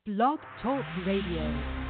Blog Talk Radio.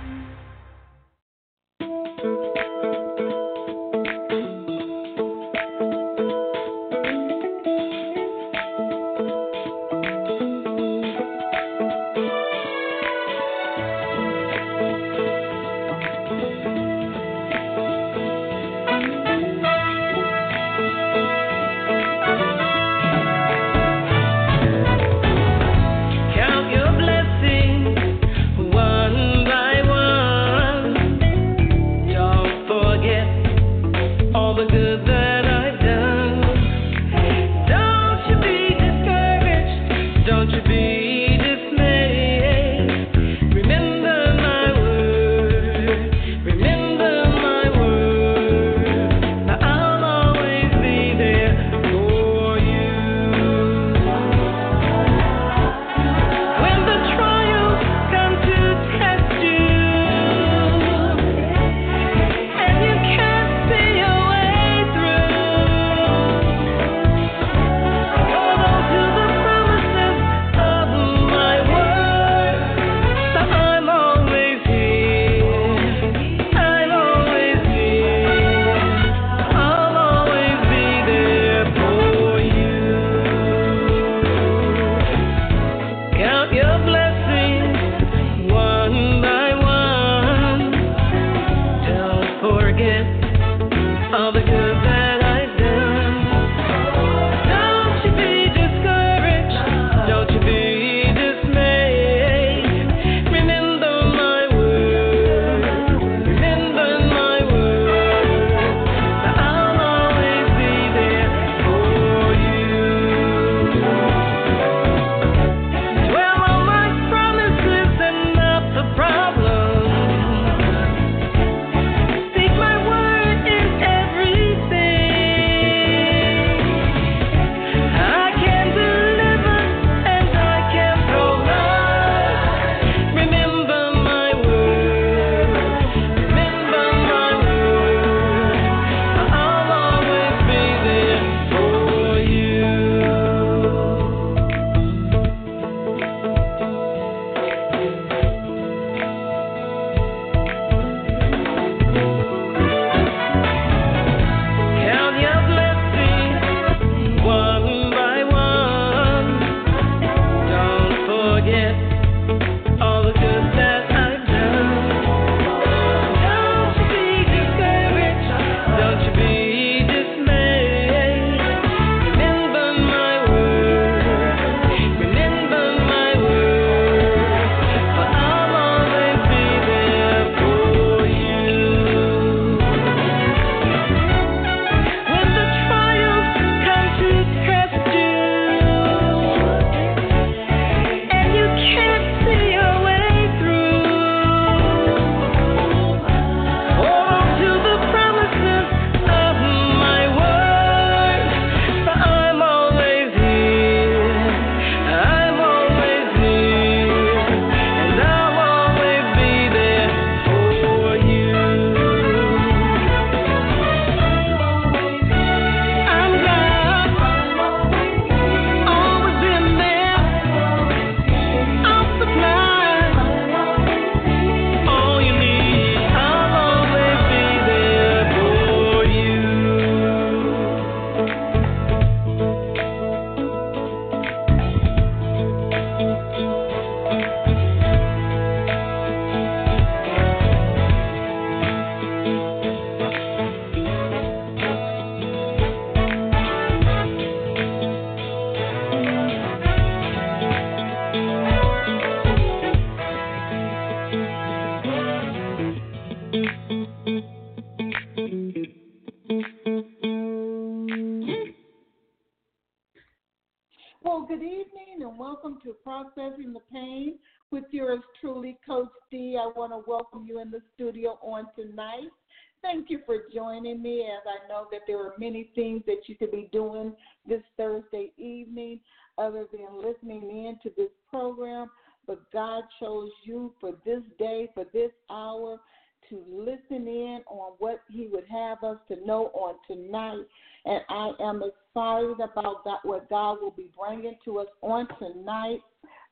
Well, good evening and welcome to Processing the Pain with yours truly, Coach D. I want to welcome you in the studio on tonight. Thank you for joining me, as I know that there are many things that you could be doing this Thursday evening other than listening in to this program, but God chose you for this day, for this hour, to listen in on what he would have us to know on tonight. And I am excited about what God will be bringing to us on tonight.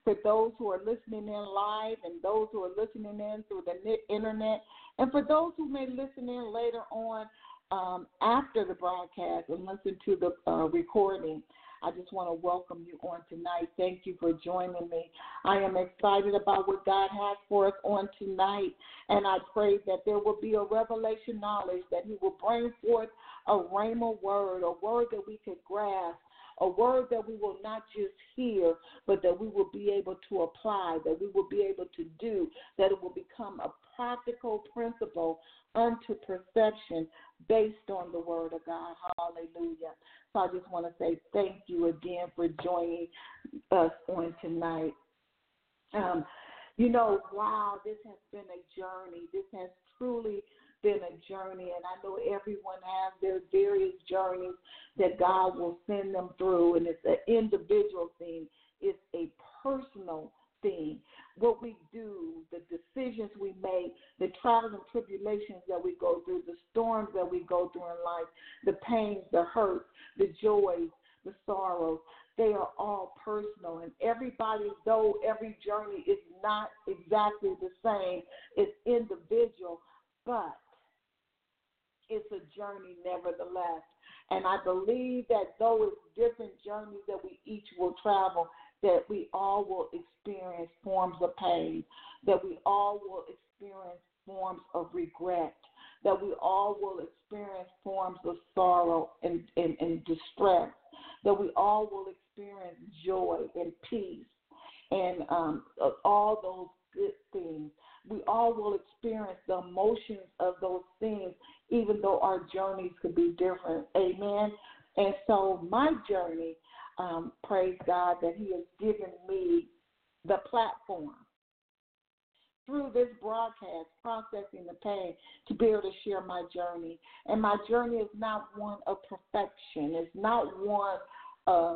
for those who are listening in live and those who are listening in through the internet, and for those who may listen in later on after the broadcast and listen to the recording. I just want to welcome you on tonight. Thank you for joining me. I am excited about what God has for us on tonight, and I pray that there will be a revelation knowledge, that He will bring forth a rhema word, a word that we could grasp, a word that we will not just hear, but that we will be able to apply, that we will be able to do, that it will become a practical principle unto perception based on the word of God. Hallelujah. So I just want to say thank you again for joining us on tonight. Wow, this has been a journey. This has truly been a journey, and I know everyone has their various journeys that God will send them through, and it's an individual thing. It's a personal thing. What we do, the decisions we make, the trials and tribulations that we go through, the storms that we go through in life, the pains, the hurts, the joys, the sorrows, they are all personal. And everybody, though every journey is not exactly the same, it's individual, but it's a journey nevertheless. And I believe that though it's different journeys that we each will travel, that we all will experience forms of pain, that we all will experience forms of regret, that we all will experience forms of sorrow and distress, that we all will experience joy and peace and all those good things. We all will experience the emotions of those things, even though our journeys could be different. Amen. And so my journey, praise God that He has given me the platform through this broadcast, Processing the Pain, to be able to share my journey. And my journey is not one of perfection. It's not one of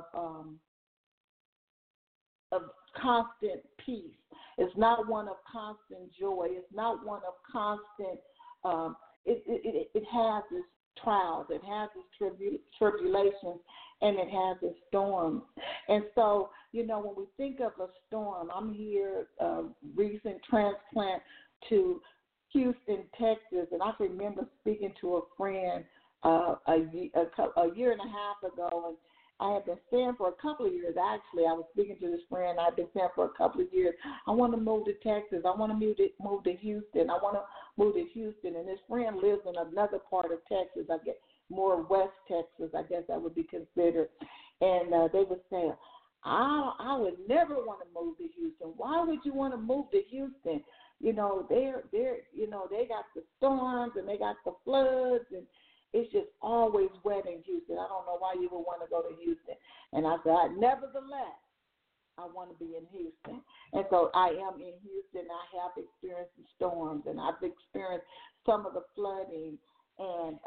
constant peace. It's not one of constant joy. It's not one of constant, it has its trials, it has its tribulations, and it has its storms. And so, when we think of a storm, I'm here, recent transplant to Houston, Texas, and I can remember speaking to a friend a year and a half ago, and I had been saying for a couple of years, actually, I was speaking to this friend, I've been saying for a couple of years, I want to move to Texas, I want to move to Houston, I want to move to Houston, and this friend lives in another part of Texas, I guess, more West Texas, I guess that would be considered, and they were saying, I would never want to move to Houston. Why would you want to move to Houston? They got the storms and they got the floods, and it's just always wet in Houston. I don't know why you would want to go to Houston. And I said, nevertheless, I want to be in Houston. And so I am in Houston. I have experienced the storms, and I've experienced some of the flooding, and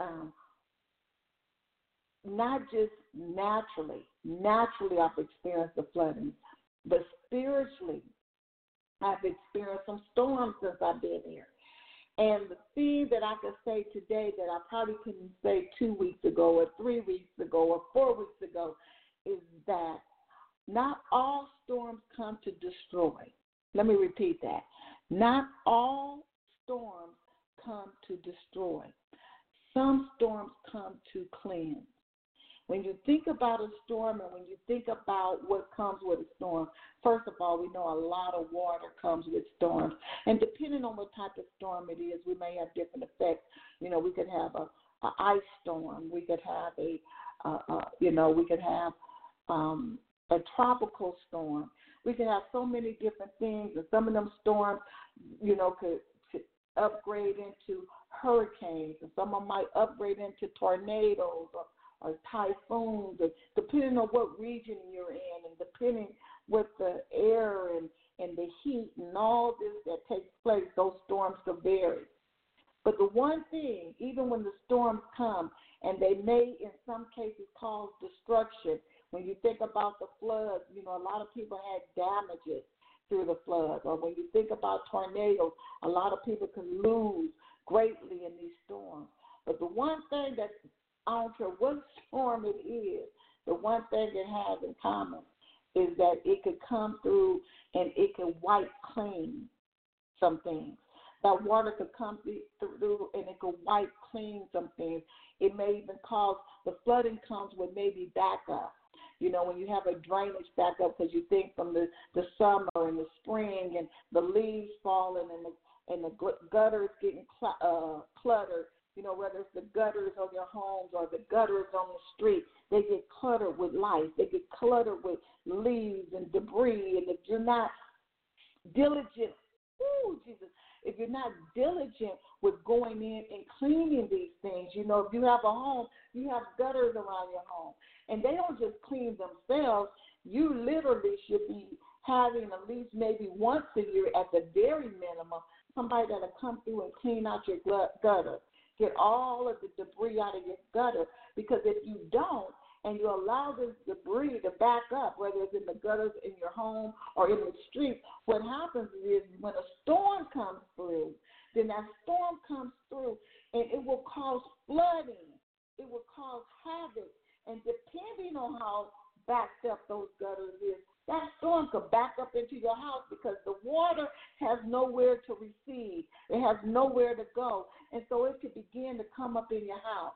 not just naturally. Naturally, I've experienced the flooding, but spiritually, I've experienced some storms since I've been here. And the thing that I could say today that I probably couldn't say 2 weeks ago or 3 weeks ago or 4 weeks ago is that not all storms come to destroy. Let me repeat that. Not all storms come to destroy. Some storms come to cleanse. When you think about a storm and when you think about what comes with a storm, first of all, we know a lot of water comes with storms. And depending on what type of storm it is, we may have different effects. We could have a ice storm. We could have a tropical storm. We could have so many different things. And some of them storms, could upgrade into hurricanes. And some of them might upgrade into tornadoes or typhoons, depending on what region you're in, and depending with the air and the heat and all this that takes place, those storms could vary. But the one thing, even when the storms come, and they may in some cases cause destruction, when you think about the floods, a lot of people had damages through the floods. Or when you think about tornadoes, a lot of people can lose greatly in these storms. But the one thing that I don't care what storm it is, the one thing it has in common is that it could come through and it could wipe clean some things. That water could come through and it could wipe clean some things. It may even cause the flooding comes with maybe backup. You know, when you have a drainage backup because you think from the summer and the spring and the leaves falling and the gutters getting cluttered, you know, whether it's the gutters of your homes or the gutters on the street, they get cluttered with life. They get cluttered with leaves and debris. And if you're not diligent, Jesus, if you're not diligent with going in and cleaning these things, you know, if you have a home, you have gutters around your home. And they don't just clean themselves. You literally should be having at least maybe once a year at the very minimum, somebody that'll come through and clean out your gutter. Get all of the debris out of your gutter. Because if you don't, and you allow this debris to back up, whether it's in the gutters in your home or in the street, what happens is when a storm comes through, then that storm comes through and it will cause flooding. It will cause havoc. And depending on how backed up those gutters is, that storm could back up into your house because the water has nowhere to recede. It has nowhere to go. And so it could begin to come up in your house.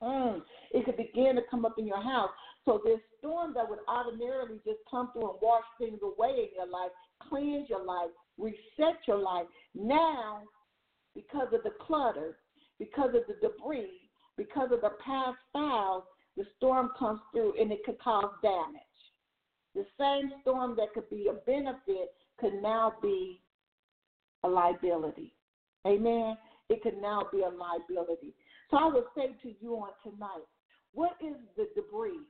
It could begin to come up in your house. So this storm that would ordinarily just come through and wash things away in your life, cleanse your life, reset your life, now, because of the clutter, because of the debris, because of the past fouls, the storm comes through and it could cause damage. The same storm that could be a benefit could now be a liability. Amen? It could now be a liability. So I would say to you on tonight, what is the debris?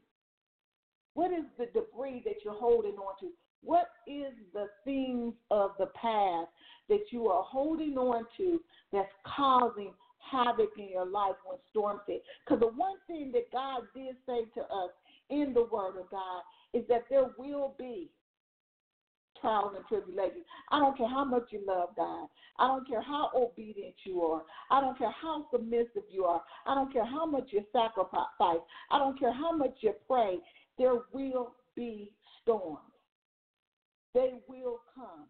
What is the debris that you're holding on to? What is the things of the past that you are holding on to that's causing havoc in your life when storms hit? Because the one thing that God did say to us in the Word of God is that there will be trials and tribulations. I don't care how much you love God. I don't care how obedient you are. I don't care how submissive you are. I don't care how much you sacrifice. I don't care how much you pray. There will be storms. They will come.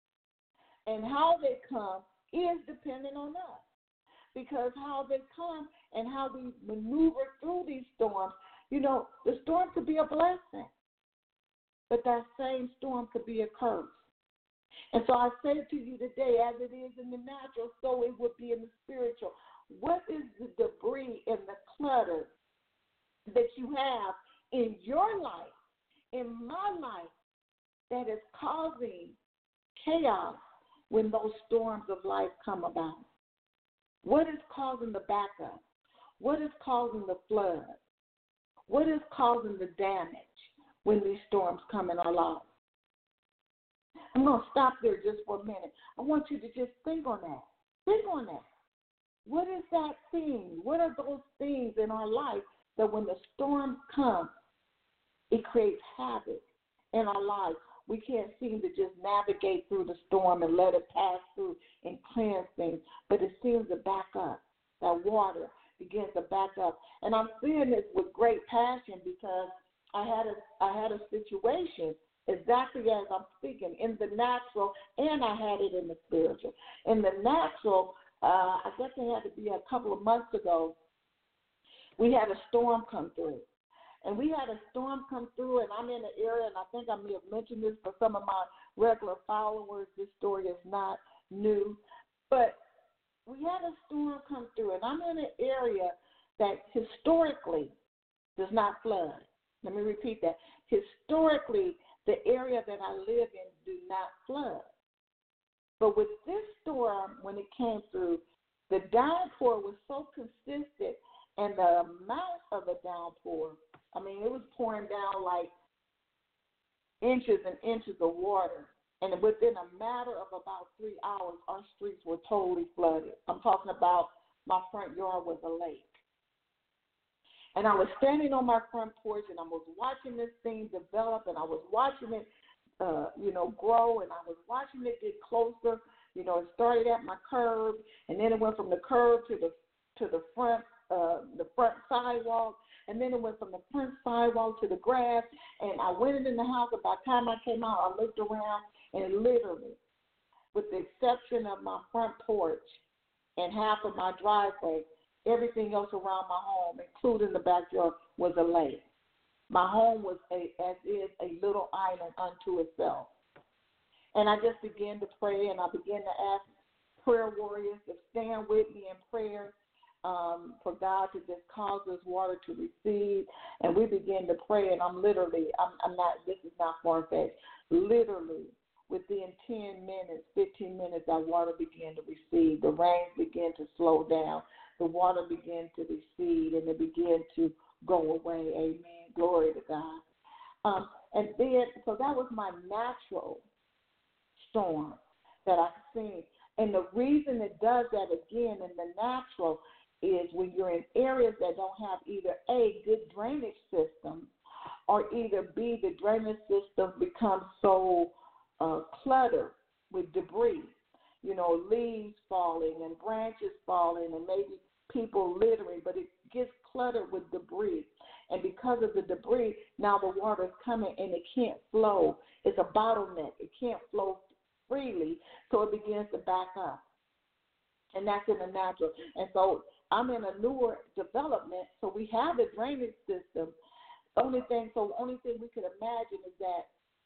And how they come is dependent on us. Because how they come and how we maneuver through these storms, you know, the storm could be a blessing. But that same storm could be a curse. And so I say to you today, as it is in the natural, so it would be in the spiritual. What is the debris and the clutter that you have in your life, in my life, that is causing chaos when those storms of life come about? What is causing the backup? What is causing the flood? What is causing the damage when these storms come in our lives? I'm going to stop there just for a minute. I want you to just think on that. Think on that. What is that thing? What are those things in our life that when the storm comes, it creates havoc in our lives? We can't seem to just navigate through the storm and let it pass through and cleanse things, but it seems to back up. That water begins to back up. And I'm saying this with great passion because I had a situation exactly as I'm speaking, in the natural, and I had it in the spiritual. In the natural, I guess it had to be a couple of months ago, we had a storm come through. And we had a storm come through, and I'm in an area, and I think I may have mentioned this for some of my regular followers. This story is not new. But we had a storm come through, and I'm in an area that historically does not flood. Let me repeat that. Historically, the area that I live in do not flood. But with this storm, when it came through, the downpour was so consistent, and the amount of the downpour, I mean, it was pouring down like inches and inches of water. And within a matter of about 3 hours, our streets were totally flooded. I'm talking about my front yard was a lake. And I was standing on my front porch, and I was watching this thing develop, and I was watching it, grow, and I was watching it get closer. You know, it started at my curb, and then it went from the curb to the front sidewalk, and then it went from the front sidewalk to the grass, and I went in the house, and by the time I came out, I looked around, and literally, with the exception of my front porch and half of my driveway, everything else around my home, including the backyard, was a lake. My home was as is a little island unto itself. And I just began to pray, and I began to ask prayer warriors to stand with me in prayer for God to just cause this water to recede. And we began to pray, and I'm not, this is not far-fetched, literally within 10 minutes, 15 minutes, that water began to recede. The rain began to slow down. The water began to recede, and it began to go away. Amen. Glory to God. And then, so that was my natural storm that I've seen. And the reason it does that again in the natural is when you're in areas that don't have either A, good drainage system, or either B, the drainage system becomes so cluttered with debris, leaves falling and branches falling and maybe people littering, but it gets cluttered with debris. And because of the debris, now the water is coming and it can't flow. It's a bottleneck. It can't flow freely, so it begins to back up. And that's in the natural. And so I'm in a newer development, so we have a drainage system. The only thing we could imagine is that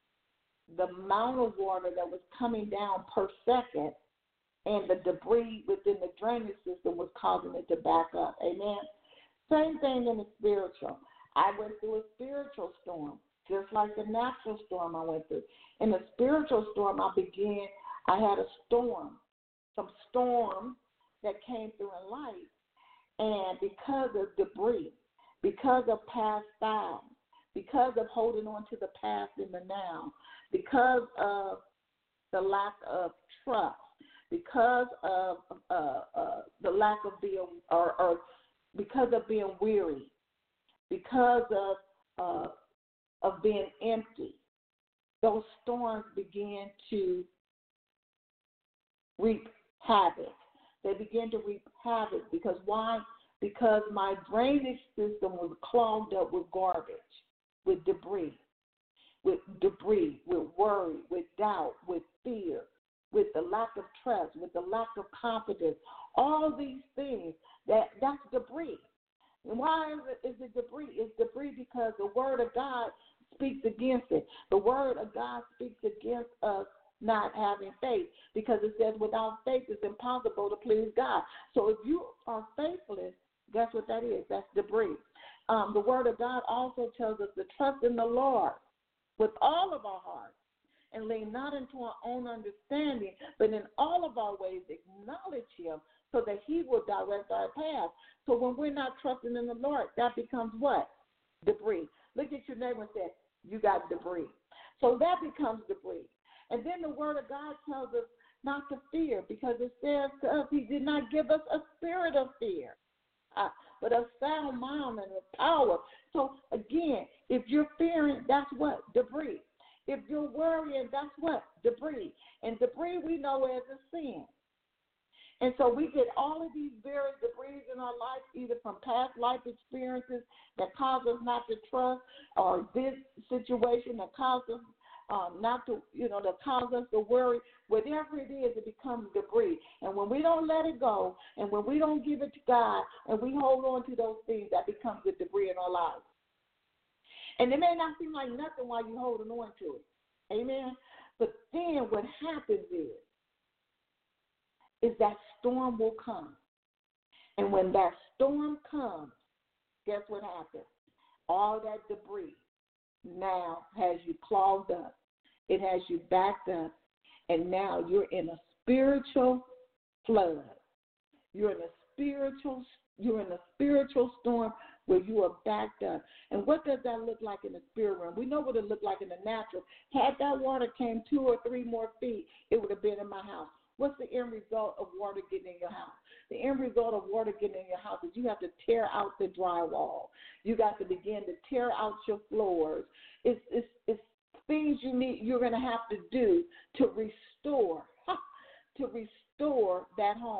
the amount of water that was coming down per second and the debris within the drainage system was causing it to back up. Amen? Same thing in the spiritual. I went through a spiritual storm, just like the natural storm I went through. In the spiritual storm, I had a storm, some storms that came through in life. And because of debris, because of past styles, because of holding on to the past in the now, because of the lack of trust, because of the lack of being, or because of being weary, because of being empty, those storms began to reap havoc. They began to reap havoc because why? Because my drainage system was clogged up with garbage, with debris, with worry, with doubt, with fear, with the lack of trust, with the lack of confidence. All these things, that's debris. And why is it debris? It's debris because the Word of God speaks against it. The Word of God speaks against us not having faith, because it says without faith it's impossible to please God. So if you are faithless, guess what that is? That's debris. The Word of God also tells us to trust in the Lord with all of our hearts and lean not into our own understanding, but in all of our ways acknowledge Him so that He will direct our path. So when we're not trusting in the Lord, that becomes what? Debris. Look at your neighbor and say, you got debris. So that becomes debris. And then the Word of God tells us not to fear, because it says to us, He did not give us a spirit of fear, but a sound mind and a power. So again, if you're fearing, that's what? Debris. If you're worrying, that's what? Debris. And debris we know as a sin. And so we get all of these various debris in our life, either from past life experiences that cause us not to trust, or this situation that caused us not to, that cause us to worry. Whatever it is, it becomes debris. And when we don't let it go, and when we don't give it to God, and we hold on to those things, that becomes the debris in our lives. And it may not seem like nothing while you're holding on to it. Amen? But then what happens is that storm will come. And when that storm comes, guess what happens? All that debris now has you clogged up. It has you backed up. And now you're in a spiritual flood. You're in a spiritual storm where you are backed up. And what does that look like in the spirit realm? We know what it looked like in the natural. Had that water came 2 or 3 more feet, it would have been in my house. What's the end result of water getting in your house? The end result of water getting in your house is you have to tear out the drywall. You got to begin to tear out your floors. It's things you're going to have to do to restore that home.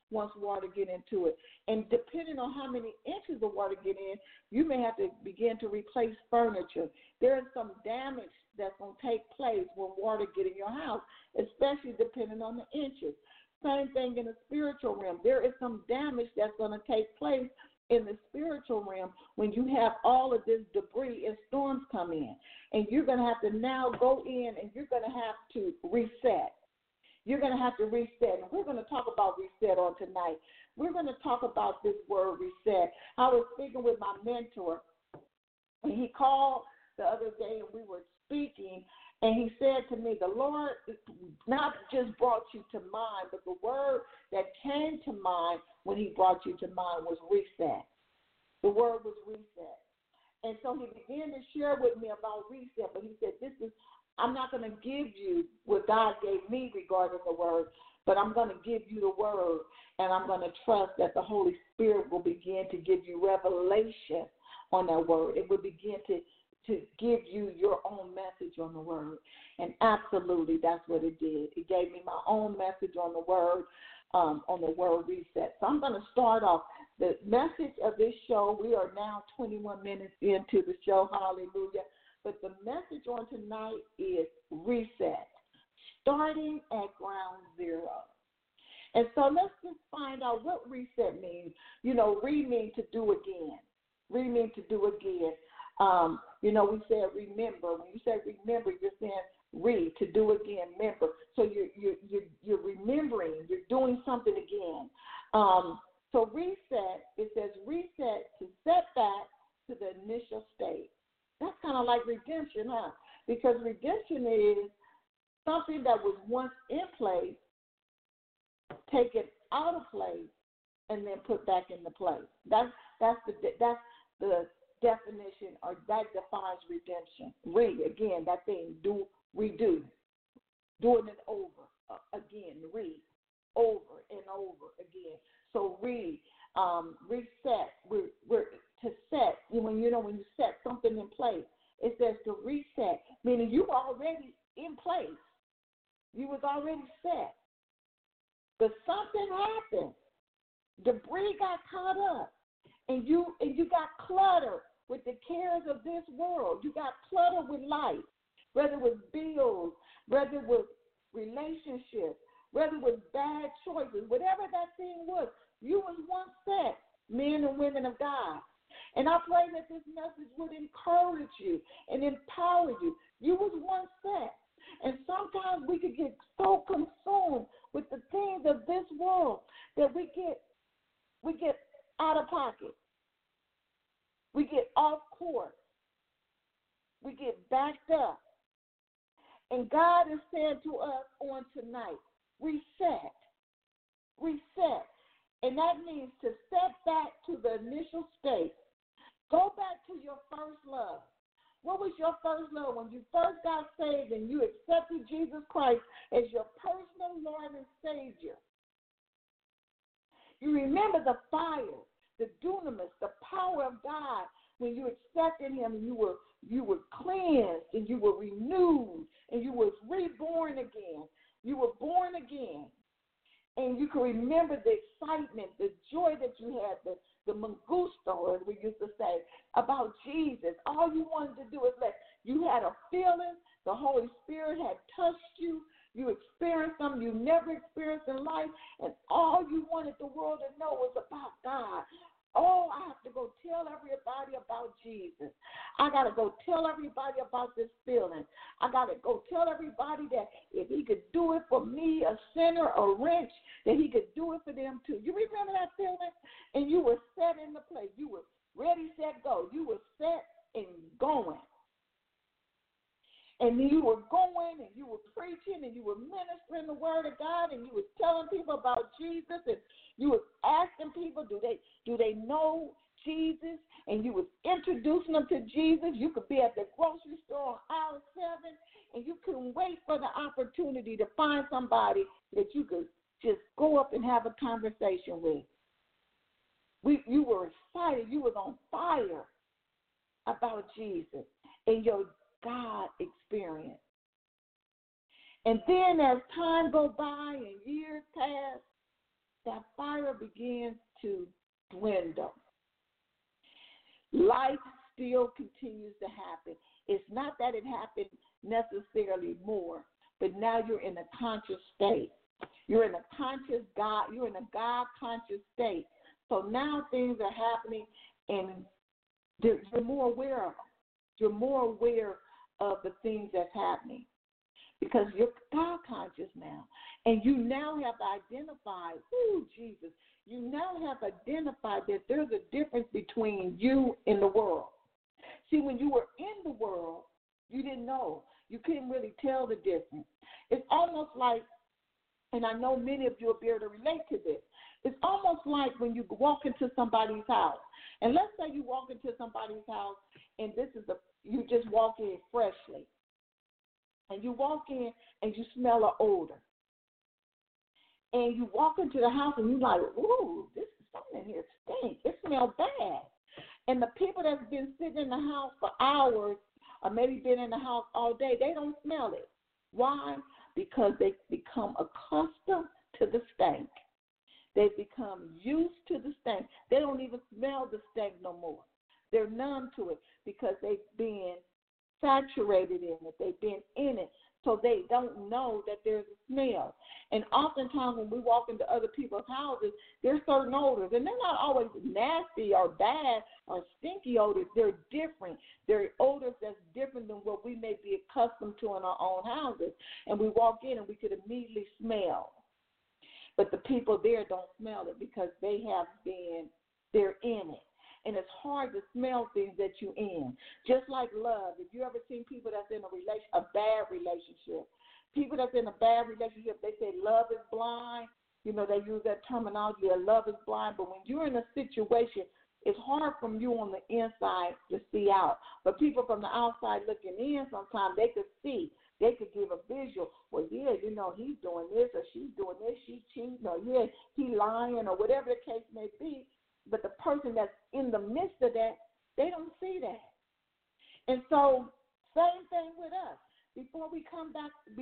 once water get into it. And depending on how many inches of water get in, you may have to begin to replace furniture. There is some damage that's going to take place when water get in your house, especially depending on the inches. Same thing in the spiritual realm. There is some damage that's going to take place in the spiritual realm when you have all of this debris and storms come in. And you're going to have to now go in and you're going to have to reset. You're going to have to reset. And we're going to talk about reset on tonight. We're going to talk about this word reset. I was speaking with my mentor, and he called the other day, and we were speaking, and he said to me, the Lord not just brought you to mind, but the word that came to mind when he brought you to mind was reset. The word was reset. And so he began to share with me about reset, but he said, I'm not going to give you what God gave me regarding the word, but I'm going to give you the word, and I'm going to trust that the Holy Spirit will begin to give you revelation on that word. It will begin to give you your own message on the word. And absolutely, that's what it did. It gave me my own message on the word reset. So I'm going to start off the message of this show. We are now 21 minutes into the show. Hallelujah. But the message on tonight is reset, starting at ground zero. And so let's just find out what reset means. You know, means to do again. Means to do again. We said remember. When you say remember, you're saying to do again, remember. So you're remembering, you're doing something again. So reset, it says reset to set back to the initial state. That's kind of like redemption, huh? Because redemption is something that was once in place, taken out of place, and then put back into place. That's the definition, or that defines redemption. Again, that thing, redo, doing it over again, over and over again. So reset. We're to set. When you set something in place, it says to reset, meaning you were already in place. You was already set, but something happened. Debris got caught up, and you got cluttered with the cares of this world. You got cluttered with life, whether it was bills, whether it was relationships, whether it was bad choices, whatever that thing was. You was once set, men and women of God. And I pray that this message would encourage you and empower you. You was once set. And sometimes we could get so consumed with the things of this world that we get out of pocket. We get off course. We get backed up. And God is saying to us on tonight, reset. Reset. And that means to step back to the initial state. Go back to your first love. What was your first love? When you first got saved and you accepted Jesus Christ as your personal Lord and Savior. You remember the fire, the dunamis, the power of God when you accepted him, and you were cleansed and you were renewed and you were reborn again. You were born again. And you can remember the excitement, the joy that you had, the mangusto, as we used to say, about Jesus. All you wanted to do is you had a feeling, the Holy Spirit had touched you, you experienced something you never experienced in life, and all you wanted the world to know was about God. Oh, I have to go tell everybody about Jesus. I got to go tell everybody about this feeling. I got to go tell everybody that if he could do it for me, a sinner, a wretch, that he could do it for them too. You remember that feeling? And you were set in the place. You were ready, set, go. You were set and going. And you were going and you were preaching and you were ministering the word of God and you were telling people about Jesus and you were asking people, do they know Jesus? And you was introducing them to Jesus. You could be at the grocery store on aisle 7 and you couldn't wait for the opportunity to find somebody that you could just go up and have a conversation with. You were excited. You was on fire about Jesus and your God experience. And then as time go by and years pass, that fire begins to dwindle. Life still continues to happen. It's not that it happened necessarily more, but now you're in a conscious state. You're in a conscious God, you're in a God conscious state. So now things are happening and you're more aware of them. You're more aware of the things that's happening because you're God conscious now. And you now have identified, Jesus, you now have identified that there's a difference between you and the world. See, when you were in the world, you didn't know. You couldn't really tell the difference. It's almost like, and I know many of you will be able to relate to this, it's almost like when you walk into somebody's house. And let's say you walk into somebody's house and you just walk in freshly. And you walk in and you smell an odor. And you walk into the house and you're like, ooh, this is something in here stinks. It smells bad. And the people that's been sitting in the house for hours or maybe been in the house all day, they don't smell it. Why? Because they become accustomed to the stank. They've become used to the stank. They don't even smell the stank no more. They're numb to it because they've been saturated in it. They've been in it. So they don't know that there's a smell. And oftentimes when we walk into other people's houses, there's certain odors. And they're not always nasty or bad or stinky odors. They're different. They're odors that's different than what we may be accustomed to in our own houses. And we walk in and we could immediately smell. But the people there don't smell it because they're in it. And it's hard to smell things that you're in. Just like love. If you ever seen people that's in a bad relationship, people that's in a bad relationship, they say love is blind. You know, they use that terminology that love is blind. But when you're in a situation, it's hard from you on the inside to see out. But people from the outside looking in, sometimes they could see. They could give a visual. Well, yeah, you know, he's doing this or she's doing this. She's cheating or, yeah, he lying or whatever the case may be. But the person that's in the midst of that, they don't see that. And so, same thing with us. Before we come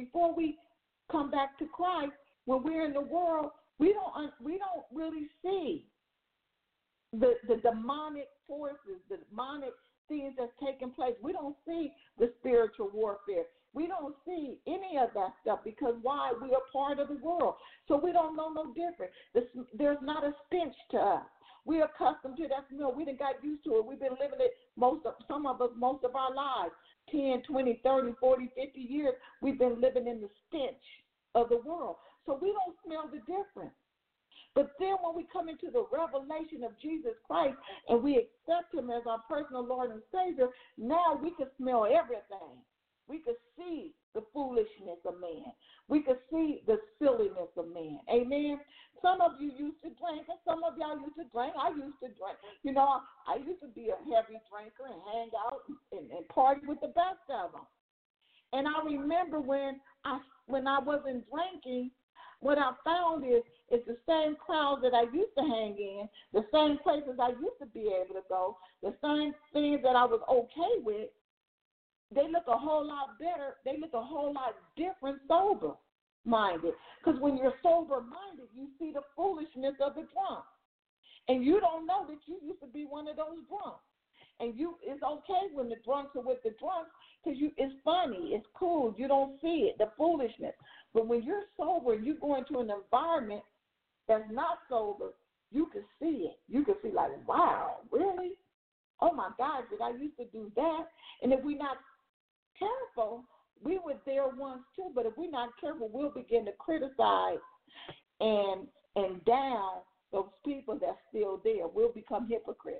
back to Christ, when we're in the world, we don't really see the demonic forces, the demonic things that's taking place. We don't see the spiritual warfare. We don't see any of that stuff because why? We are part of the world. So we don't know no different. There's not a stench to us. We're accustomed to that smell. We done got used to it. We've been living it, some of us, most of our lives. 10, 20, 30, 40, 50 years, we've been living in the stench of the world. So we don't smell the difference. But then when we come into the revelation of Jesus Christ and we accept him as our personal Lord and Savior, now we can smell everything. We could see the foolishness of man. We could see the silliness of man. Amen. Some of you used to drink, and some of y'all used to drink. I used to drink. You know, I used to be a heavy drinker and hang out and party with the best of them. And I remember when I wasn't drinking, what I found is the same crowds that I used to hang in, the same places I used to be able to go, the same things that I was okay with. They look a whole lot better. They look a whole lot different sober-minded. Because when you're sober-minded, you see the foolishness of the drunk. And you don't know that you used to be one of those drunks. And it's okay when the drunks are with the drunks because it's funny. It's cool. You don't see it, the foolishness. But when you're sober and you go into an environment that's not sober, you can see it. You can see like, wow, really? Oh, my God, did I used to do that? And if we're not careful, we were there once too, but if we're not careful, we'll begin to criticize and down those people that's still there. We'll become hypocrites.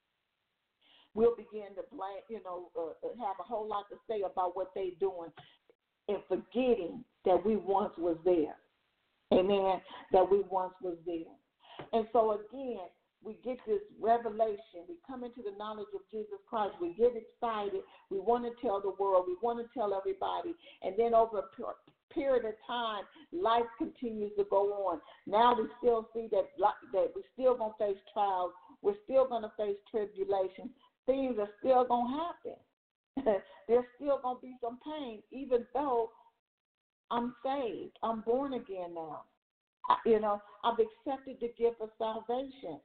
We'll begin to blame, have a whole lot to say about what they're doing and forgetting that we once was there. Amen, that we once was there. And so again, we get this revelation. We come into the knowledge of Jesus Christ. We get excited. We want to tell the world. We want to tell everybody. And then over a period of time, life continues to go on. Now we still see that we're still going to face trials. We're still going to face tribulation. Things are still going to happen. There's still going to be some pain, even though I'm saved. I'm born again now. I've accepted the gift of salvation.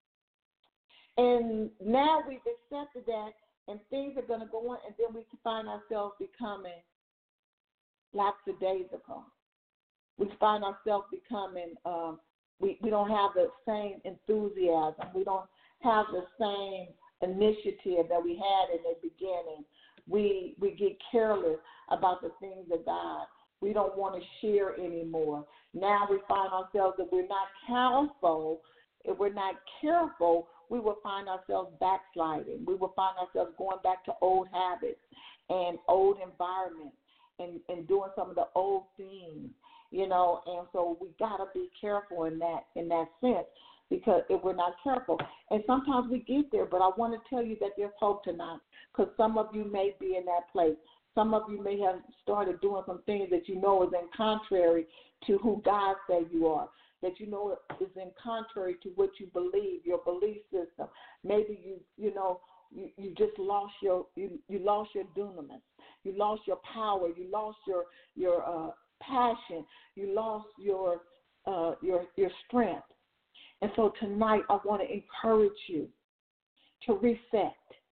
And now we've accepted that, and things are going to go on, and then we find ourselves becoming lackadaisical. We find ourselves becoming, we don't have the same enthusiasm. We don't have the same initiative that we had in the beginning. We get careless about the things of God. We don't want to share anymore. Now we find ourselves that we're not careful. If we're not careful, we will find ourselves backsliding. We will find ourselves going back to old habits and old environments and doing some of the old things, And so we got to be careful in that sense, because if we're not careful, and sometimes we get there, but I want to tell you that there's hope tonight, because some of you may be in that place. Some of you may have started doing some things that you know is in contrary to who God said you are, that you know is in contrary to what you believe, your belief system. Maybe you just lost your dunamis, you lost your power, you lost your passion, you lost your strength. And so tonight I want to encourage you to reset,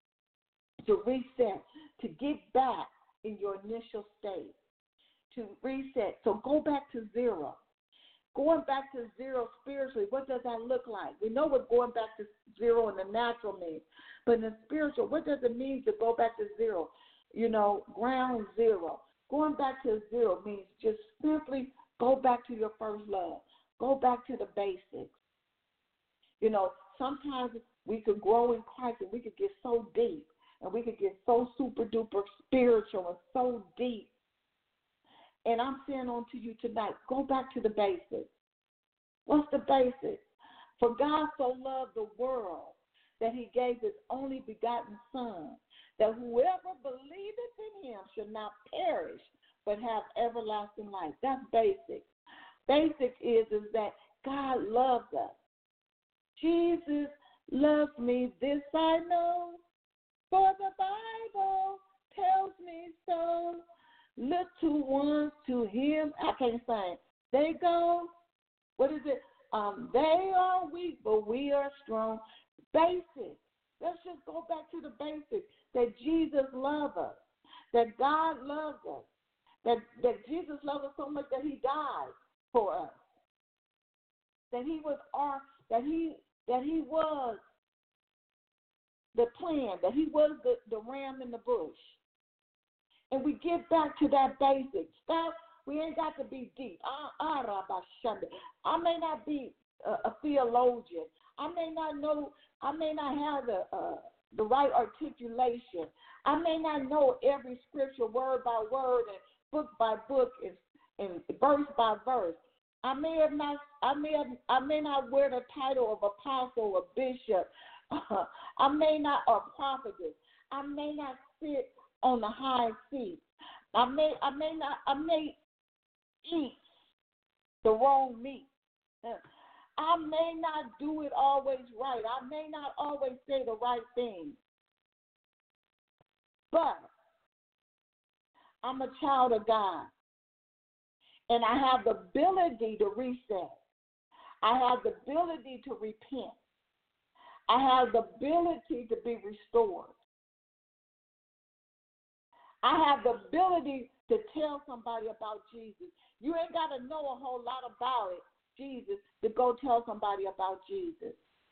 to get back in your initial state, to reset. So go back to zero. Going back to zero spiritually, what does that look like? We know what going back to zero in the natural means, but in the spiritual, what does it mean to go back to zero? Ground zero. Going back to zero means just simply go back to your first love. Go back to the basics. Sometimes we could grow in Christ and we could get so deep and we could get so super duper spiritual and so deep. And I'm saying on to you tonight, go back to the basics. What's the basics? For God so loved the world that he gave his only begotten Son, that whoever believeth in him should not perish, but have everlasting life. That's basic. Basic is that God loves us. Jesus loves me, this I know, for the Bible tells me so. Look to ones to him. I can't sing. They go. What is it? They are weak, but we are strong. Basics. Let's just go back to the basics. That Jesus loves us. That God loves us. That Jesus loves us so much that he died for us. That he was the plan. That he was the ram in the bush. And we get back to that basic stuff. We ain't got to be deep. I may not be a theologian. I may not know. I may not have the right articulation. I may not know every scripture word by word and book by book and verse by verse. I may not wear the title of apostle or bishop. I may not, or prophetess. I may not sit on the high seat. I may eat the wrong meat. I may not do it always right. I may not always say the right thing. But I'm a child of God. And I have the ability to reset. I have the ability to repent. I have the ability to be restored. I have the ability to tell somebody about Jesus. You ain't got to know a whole lot about it, Jesus, to go tell somebody about Jesus.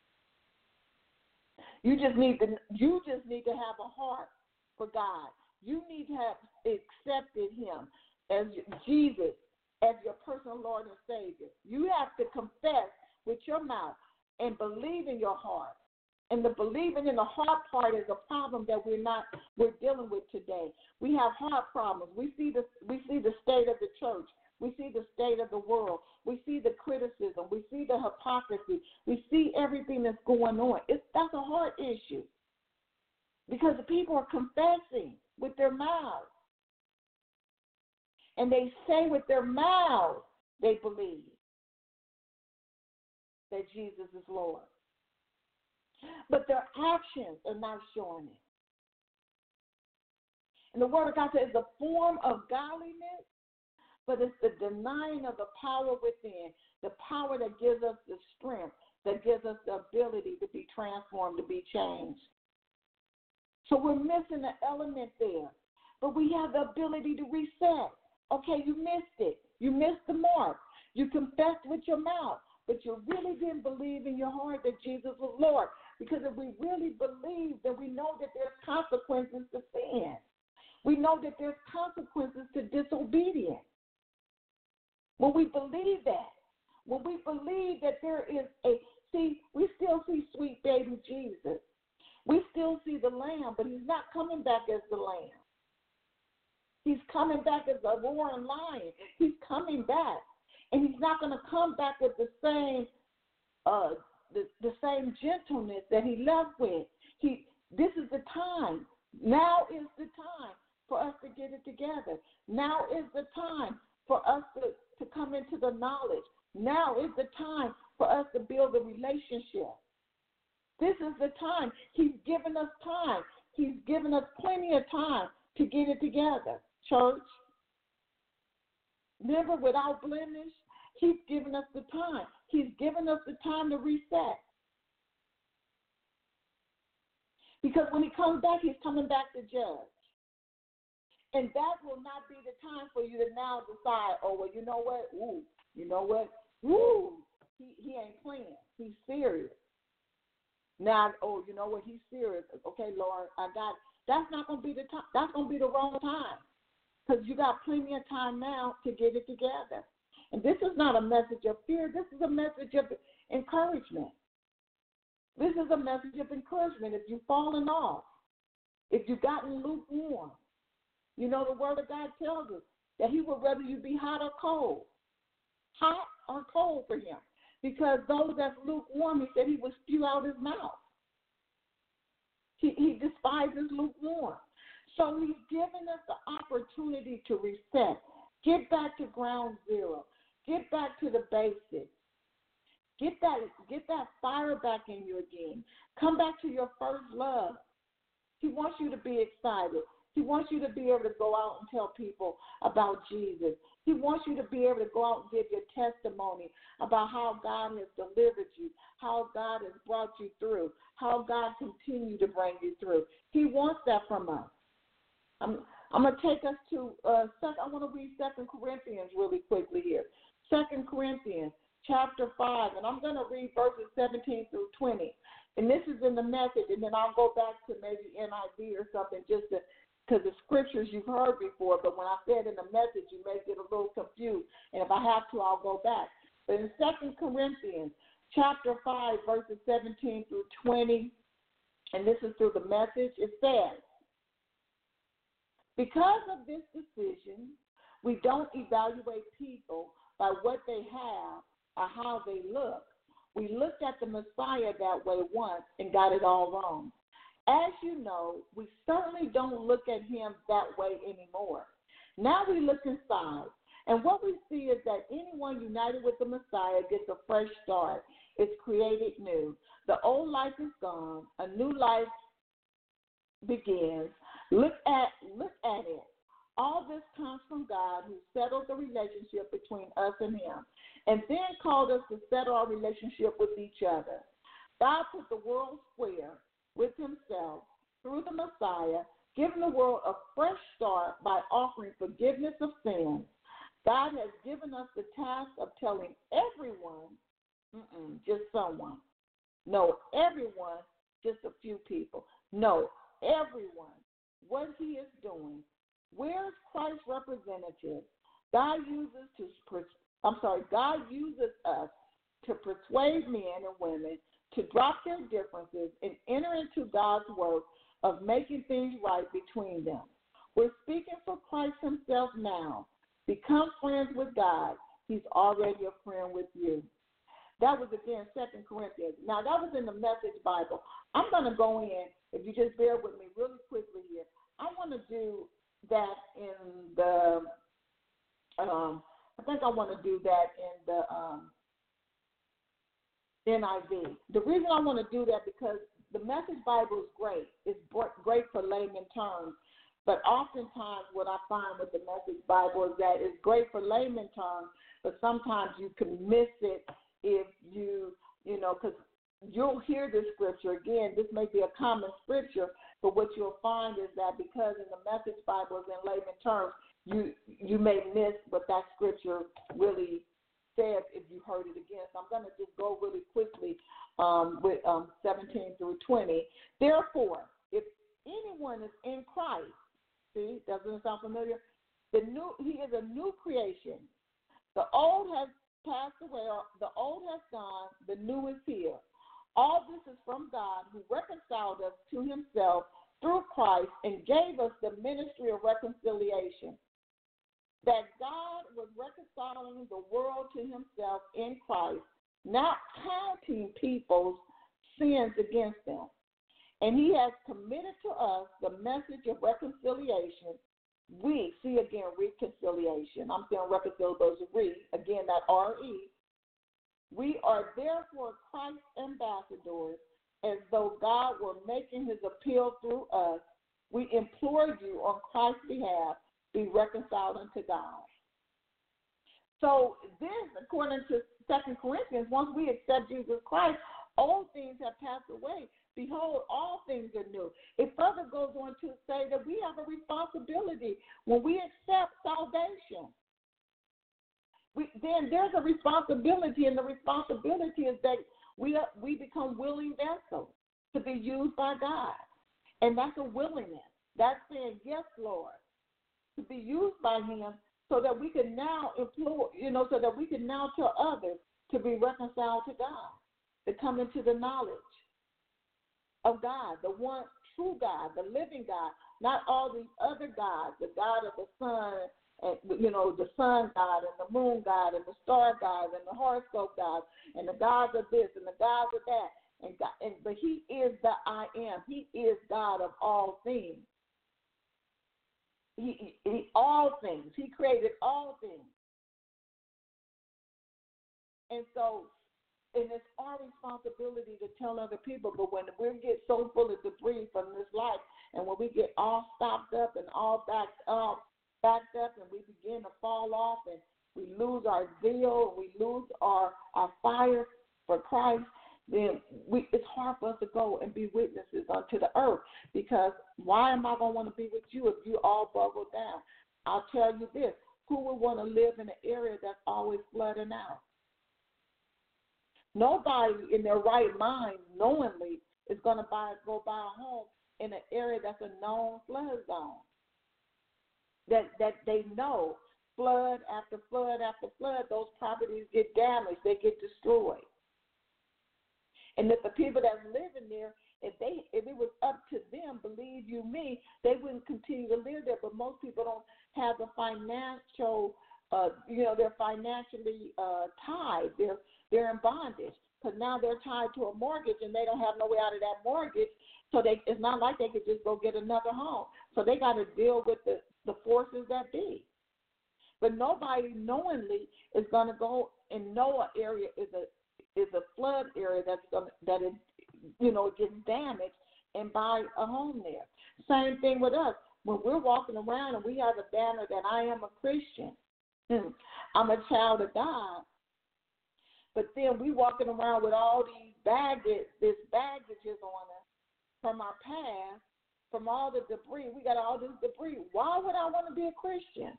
You just need to have a heart for God. You need to have accepted him as Jesus, as your personal Lord and Savior. You have to confess with your mouth and believe in your heart. And the believing in the heart part is a problem that we're dealing with today. We have heart problems. We see the state of the church. We see the state of the world. We see the criticism. We see the hypocrisy. We see everything that's going on. That's a heart issue. Because the people are confessing with their mouths. And they say with their mouths they believe that Jesus is Lord. But their actions are not showing it. And the Word of God says the form of godliness, but it's the denying of the power within, the power that gives us the strength, that gives us the ability to be transformed, to be changed. So we're missing the element there, but we have the ability to reset. Okay, you missed it. You missed the mark. You confessed with your mouth, but you really didn't believe in your heart that Jesus was Lord. Because if we really believe, then we know that there's consequences to sin. We know that there's consequences to disobedience. When we believe that, when we believe that there is we still see sweet baby Jesus. We still see the Lamb, but he's not coming back as the Lamb. He's coming back as a roaring lion. He's coming back, and he's not going to come back with the same the same gentleness that he left with. This is the time. Now is the time for us to get it together. Now is the time for us to come into the knowledge. Now is the time for us to build a relationship. This is the time. He's given us time. He's given us plenty of time to get it together, church. Never without blemish. He's given us the time. He's given us the time to reset. Because when he comes back, he's coming back to judge. And that will not be the time for you to now decide, oh, well, you know what? Ooh, you know what? Ooh, he ain't playing. He's serious. Now, oh, you know what? He's serious. Okay, Lord, I got it. That's not going to be the time. That's going to be the wrong time. Because you got plenty of time now to get it together. And this is not a message of fear. This is a message of encouragement. This is a message of encouragement. If you've fallen off, if you've gotten lukewarm, you know the Word of God tells us that he would rather you be hot or cold. Hot or cold for him. Because those that's lukewarm, he said he would spew out his mouth. He despises lukewarm. So he's given us the opportunity to reset. Get back to ground zero. Get back to the basics. Get that fire back in you again. Come back to your first love. He wants you to be excited. He wants you to be able to go out and tell people about Jesus. He wants you to be able to go out and give your testimony about how God has delivered you, how God has brought you through, how God continues to bring you through. He wants that from us. I'm going to take us to, I want to read 2 Corinthians really quickly here. 2 Corinthians chapter 5, and I'm going to read verses 17 through 20. And this is in the Message, and then I'll go back to maybe NIV or something just because the scriptures you've heard before, but when I said in the Message, you may get a little confused. And if I have to, I'll go back. But in 2 Corinthians chapter 5, verses 17 through 20, and this is through the Message, it says, because of this decision, we don't evaluate people by what they have or how they look. We looked at the Messiah that way once and got it all wrong. As you know, we certainly don't look at him that way anymore. Now we look inside, and what we see is that anyone united with the Messiah gets a fresh start. It's created new. The old life is gone. A new life begins. Look at it. All this comes from God, who settled the relationship between us and him, and then called us to settle our relationship with each other. God put the world square with himself through the Messiah, giving the world a fresh start by offering forgiveness of sins. God has given us the task of telling everyone, just someone. No, everyone, just a few people. No, everyone, what he is doing. Where's Christ's representative? God uses us to persuade men and women to drop their differences and enter into God's work of making things right between them. We're speaking for Christ himself now. Become friends with God. He's already a friend with you. That was, again, 2 Corinthians. Now, that was in the Message Bible. I'm going to go in, if you just bear with me really quickly here. I want to do that in the, I think I want to do that in the NIV. The reason I want to do that because the Message Bible is great. It's great for layman terms. But oftentimes what I find with the Message Bible is that it's great for layman terms, but sometimes you can miss it if because you'll hear this scripture. Again, this may be a common scripture, but what you'll find is that because in the Message Bible is in layman terms, you may miss what that scripture really says if you heard it again. So I'm going to just go really quickly with 17 through 20. Therefore, if anyone is in Christ, see, doesn't it sound familiar? He is a new creation. The old has passed away, or the old has gone, the new is here. All this is from God, who reconciled us to himself through Christ and gave us the ministry of reconciliation. That God was reconciling the world to himself in Christ, not counting people's sins against them. And he has committed to us the message of reconciliation. We see again reconciliation. I'm saying reconciliable as again that R-E. We are therefore Christ's ambassadors, as though God were making his appeal through us. We implore you on Christ's behalf, be reconciled unto God. So this, according to 2 Corinthians, once we accept Jesus Christ, old things have passed away. Behold, all things are new. It further goes on to say that we have a responsibility when we accept salvation. Then there's a responsibility, and the responsibility is that we become willing vessels to be used by God. And that's a willingness. That's saying, yes, Lord, to be used by him so that we can now so that we can now tell others to be reconciled to God, to come into the knowledge of God, the one true God, the living God, not all these other gods, the God of the sun, and the sun God and the moon God and the star God and the horoscope God and the gods of this and the gods of that. But he is the I am. He is God of all things. He all things. He created all things. And so, and it's our responsibility to tell other people, but when we get so full of debris from this life, and when we get all stopped up and all backed up, and we begin to fall off, and we lose our zeal, and we lose our fire for Christ, then it's hard for us to go and be witnesses unto the earth, because why am I going to want to be with you if you all bubble down? I'll tell you this, who would want to live in an area that's always flooding out? Nobody in their right mind knowingly is going to go buy a home in an area that's a known flood zone. That they know flood after flood after flood, those properties get damaged, they get destroyed. And if the people that's living there, if it was up to them, believe you me, they wouldn't continue to live there. But most people don't have the financial, they're financially tied. They're in bondage because now they're tied to a mortgage and they don't have no way out of that mortgage. So it's not like they could just go get another home. So they got to deal with the forces that be. But nobody knowingly is going to go and know an area is a flood area that gets damaged and buy a home there. Same thing with us. When we're walking around and we have a banner that I am a Christian, I'm a child of God, but then we walking around with all these baggages on us from our past, from all the debris. We got all this debris. Why would I want to be a Christian?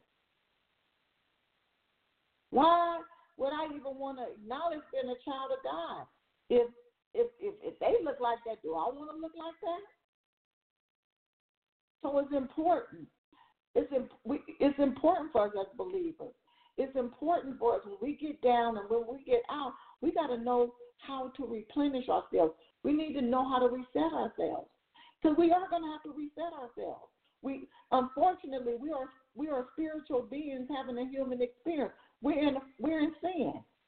Why would I even want to acknowledge being a child of God? If they look like that, do I want to look like that? So it's important. It's important for us as believers. It's important for us when we get down and when we get out, we got to know how to replenish ourselves. We need to know how to reset ourselves because we are going to have to reset ourselves. Unfortunately, we are spiritual beings having a human experience. We're in sin.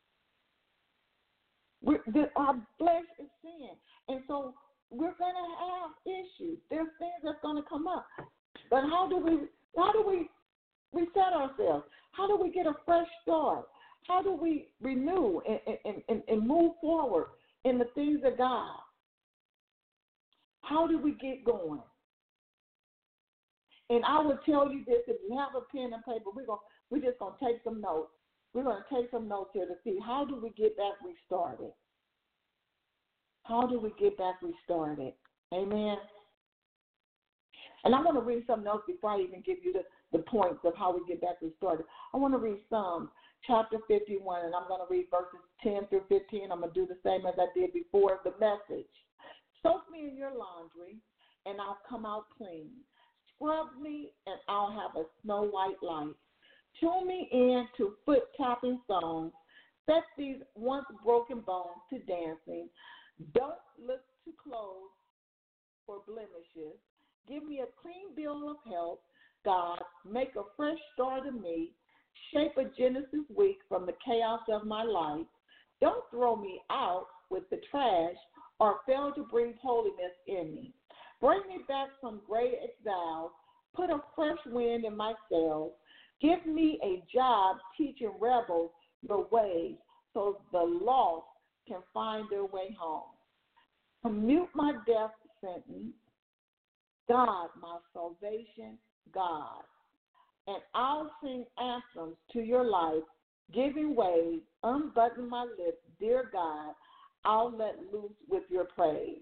Our flesh is sin, and so we're going to have issues. There's things that's going to come up. But how do we reset ourselves? How do we get a fresh start? How do we renew and move forward in the things of God? How do we get going? And I will tell you this, if you have a pen and paper, we're just going to take some notes. We're going to take some notes here to see how do we get back restarted. How do we get back restarted? Amen. And I want to read something else before I even give you the points of how we get back restarted. I want to read Psalms chapter 51, and I'm going to read verses 10 through 15. I'm going to do the same as I did before, the Message. Soak me in your laundry, and I'll come out clean. Scrub me, and I'll have a snow white light. Tune me in to foot-tapping songs. Set these once broken bones to dancing. Don't look to clothes for blemishes. Give me a clean bill of health. God, make a fresh start of me. Shape a Genesis week from the chaos of my life. Don't throw me out with the trash or fail to breathe holiness in me. Bring me back from gray exile. Put a fresh wind in my sails. Give me a job teaching rebels your ways so the lost can find their way home. Commute my death sentence. God, my salvation, God. And I'll sing anthems to your life, giving ways, unbutton my lips, dear God, I'll let loose with your praise.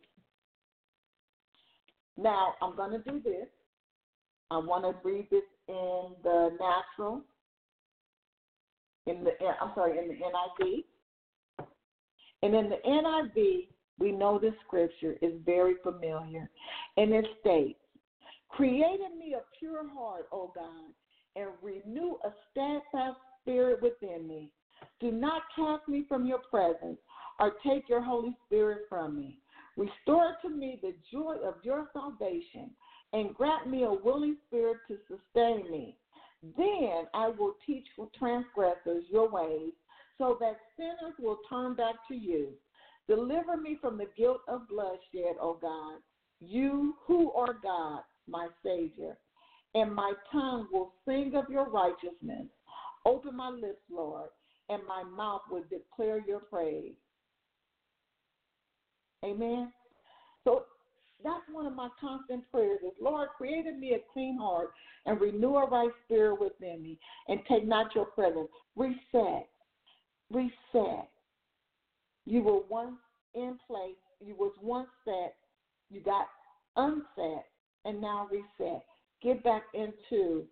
Now, I'm going to do this. I want to read this in the natural, in the NIV. And in the NIV, we know this scripture is very familiar. And it states, create in me a pure heart, O God, and renew a steadfast spirit within me. Do not cast me from your presence or take your Holy Spirit from me. Restore to me the joy of your salvation and grant me a willing spirit to sustain me. Then I will teach transgressors your ways so that sinners will turn back to you. Deliver me from the guilt of bloodshed, O God, you who are God, my Savior, and my tongue will sing of your righteousness. Open my lips, Lord, and my mouth will declare your praise. Amen. So that's one of my constant prayers is, Lord, create in me a clean heart and renew a right spirit within me and take not your presence. Reset. You were once in place. You was once set. You got unset, and now reset. Get back into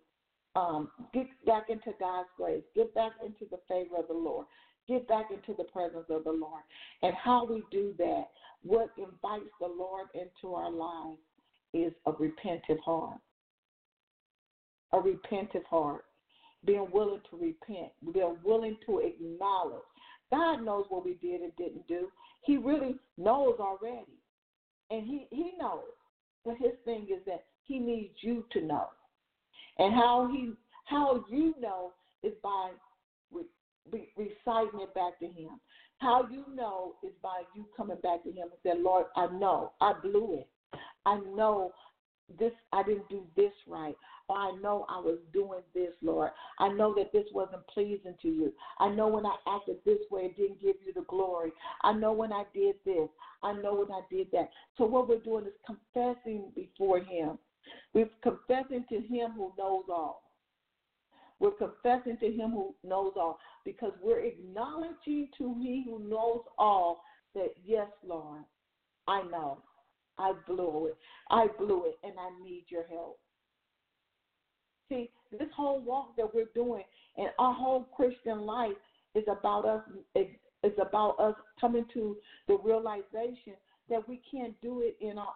God's grace. Get back into the favor of the Lord. Get back into the presence of the Lord. And how we do that, what invites the Lord into our lives is a repentant heart. A repentant heart. Being willing to repent. Being willing to acknowledge. God knows what we did and didn't do. He really knows already. And he knows. But his thing is that he needs you to know. And how you know is by reciting it back to him. How you know is by you coming back to him and saying, Lord, I know I blew it. I know this, I didn't do this right. Or I know I was doing this, Lord. I know that this wasn't pleasing to you. I know when I acted this way, it didn't give you the glory. I know when I did this. I know when I did that. So what we're doing is confessing before him. We're confessing to him who knows all. We're confessing to him who knows all because we're acknowledging to he who knows all that, yes, Lord, I know. I blew it. And I need your help. See, this whole walk that we're doing and our whole Christian life is about us. It's about us coming to the realization that we can't do it in our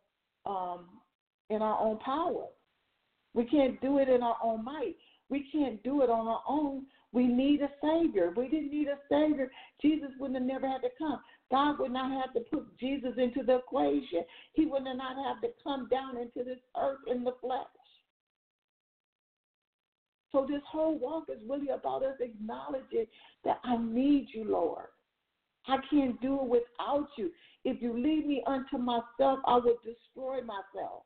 own power. We can't do it in our own might. We can't do it on our own. We need a Savior. If we didn't need a Savior, Jesus wouldn't have never had to come. God would not have to put Jesus into the equation. He would not have to come down into this earth in the flesh. So this whole walk is really about us acknowledging that I need you, Lord. I can't do it without you. If you leave me unto myself, I will destroy myself.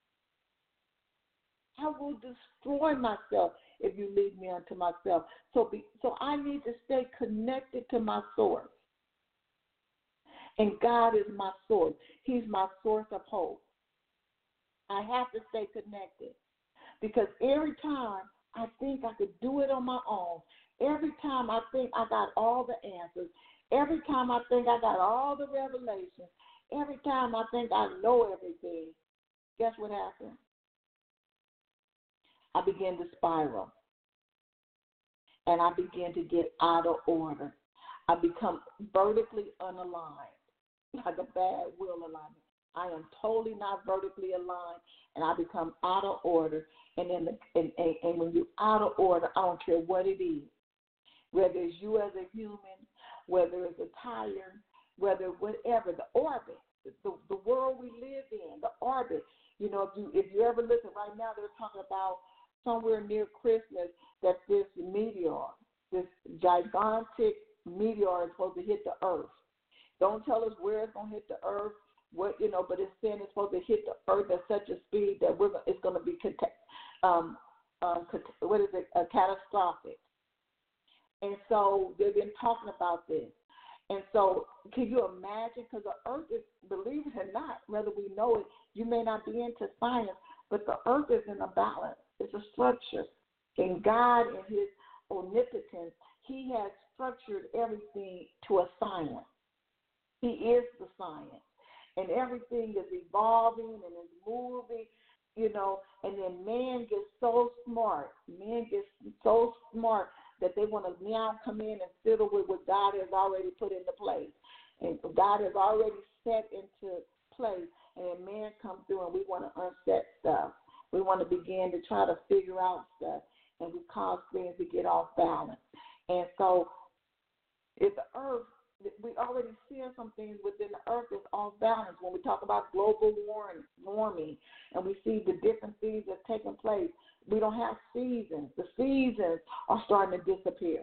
I will destroy myself if you leave me unto myself. So I need to stay connected to my source. And God is my source. He's my source of hope. I have to stay connected. Because every time I think I could do it on my own, every time I think I got all the answers, every time I think I got all the revelations, every time I think I know everything, guess what happened? I begin to spiral. And I begin to get out of order. I become vertically unaligned, like a bad wheel alignment. I am totally not vertically aligned, and I become out of order. And when you're out of order, I don't care what it is, whether it's you as a human, whether it's a tire, whether whatever, the orbit, the world we live in, the orbit. You know, if you ever listen right now, they're talking about somewhere near Christmas that this meteor, this gigantic meteor is supposed to hit the earth. Don't tell us where it's going to hit the earth, but it's saying it's supposed to hit the earth at such a speed that it's going to be catastrophic. And so they've been talking about this. And so can you imagine, because the earth is, believe it or not, whether we know it, you may not be into science, but the earth is in a balance. It's a structure. And God, in his omnipotence, he has structured everything to a science. He is the science. And everything is evolving and is moving, and then man gets so smart. Man gets so smart that they want to now come in and fiddle with what God has already put into place. And God has already set into place. And then man comes through and we want to unset stuff. We want to begin to try to figure out stuff, and we cause things to get off balance. And so if the earth, we already see some things within the earth that's off balance when we talk about global warming, and we see the different things that's taking place. We don't have seasons. The seasons are starting to disappear.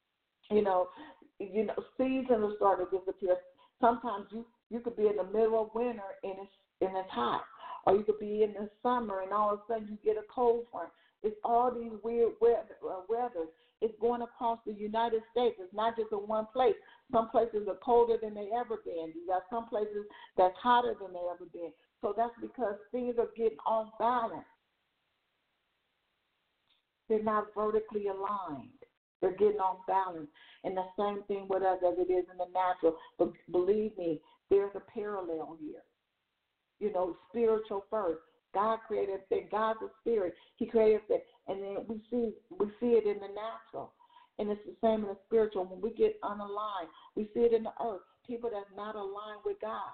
Seasons are starting to disappear. Sometimes you could be in the middle of winter and it's hot. Or you could be in the summer and all of a sudden you get a cold front. It's all these weird weathers. It's going across the United States. It's not just in one place. Some places are colder than they ever been. You got some places that's hotter than they ever been. So that's because things are getting off balance. They're not vertically aligned. They're getting off balance. And the same thing with us as it is in the natural. But believe me, there's a parallel here. Spiritual first. God created everything. God's a spirit. He created everything. And then we see it in the natural. And it's the same in the spiritual. When we get unaligned, we see it in the earth. People that's not aligned with God.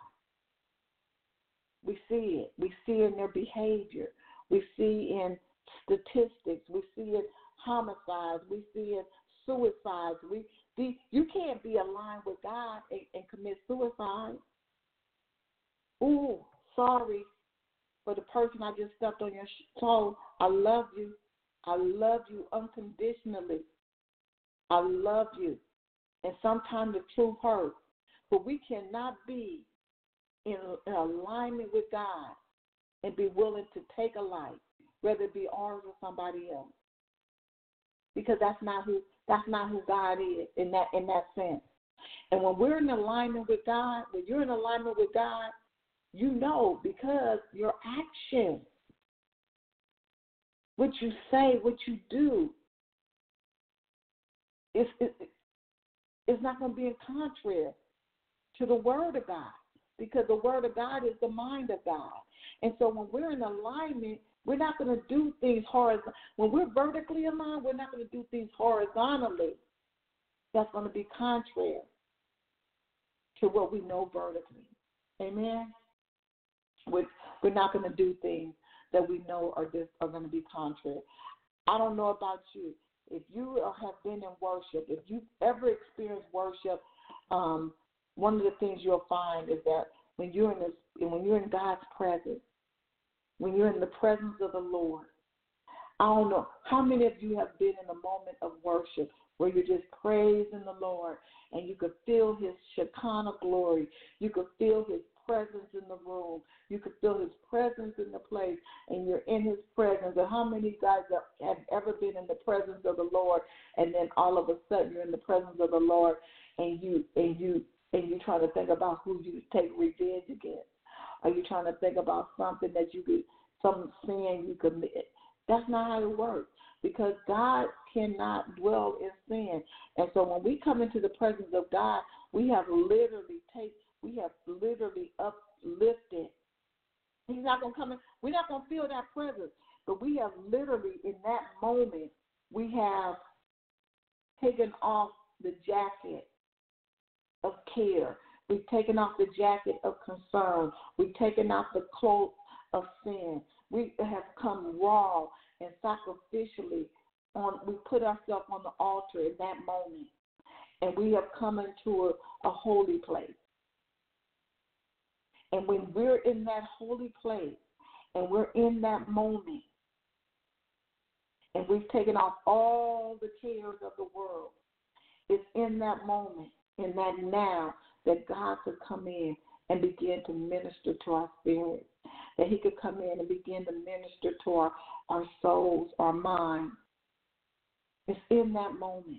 We see it. We see it in their behavior. We see in statistics. We see it homicides. We see it suicides. You can't be aligned with God and commit suicide. Ooh, sorry for the person I just stepped on your toe. I love you. I love you unconditionally. I love you. And sometimes the truth hurts. But we cannot be in alignment with God and be willing to take a life, whether it be ours or somebody else. Because that's not who God is in that sense. And when we're in alignment with God, when you're in alignment with God, because your actions, what you say, what you do, it's not going to be in contrary to the Word of God, because the Word of God is the mind of God. And so when we're in alignment, we're not going to do things horizontally. When we're vertically aligned, we're not going to do things horizontally. That's going to be contrary to what we know vertically. Amen? We're not going to do things that we know are going to be contrary. I don't know about you. If you have been in worship, if you've ever experienced worship, one of the things you'll find is that when you're in God's presence, when you're in the presence of the Lord, I don't know how many of you have been in a moment of worship where you're just praising the Lord and you could feel his Shekinah glory. You could feel his presence in the room. You could feel his presence in the place, and you're in his presence. And how many guys have ever been in the presence of the Lord, and then all of a sudden you're in the presence of the Lord, and you trying to think about who you take revenge against? Are you trying to think about something that some sin you commit, That's not how it works, because God cannot dwell in sin. And so when we come into the presence of God, we have literally uplifted. He's not going to come in. We're not going to feel that presence. But we have literally, in that moment, we have taken off the jacket of care. We've taken off the jacket of concern. We've taken off the cloak of sin. We have come raw and sacrificially we put ourselves on the altar in that moment. And we have come into a holy place. And when we're in that holy place and we're in that moment and we've taken off all the cares of the world, it's in that moment, in that now, that God could come in and begin to minister to our spirits, that he could come in and begin to minister to our souls, our minds. It's in that moment.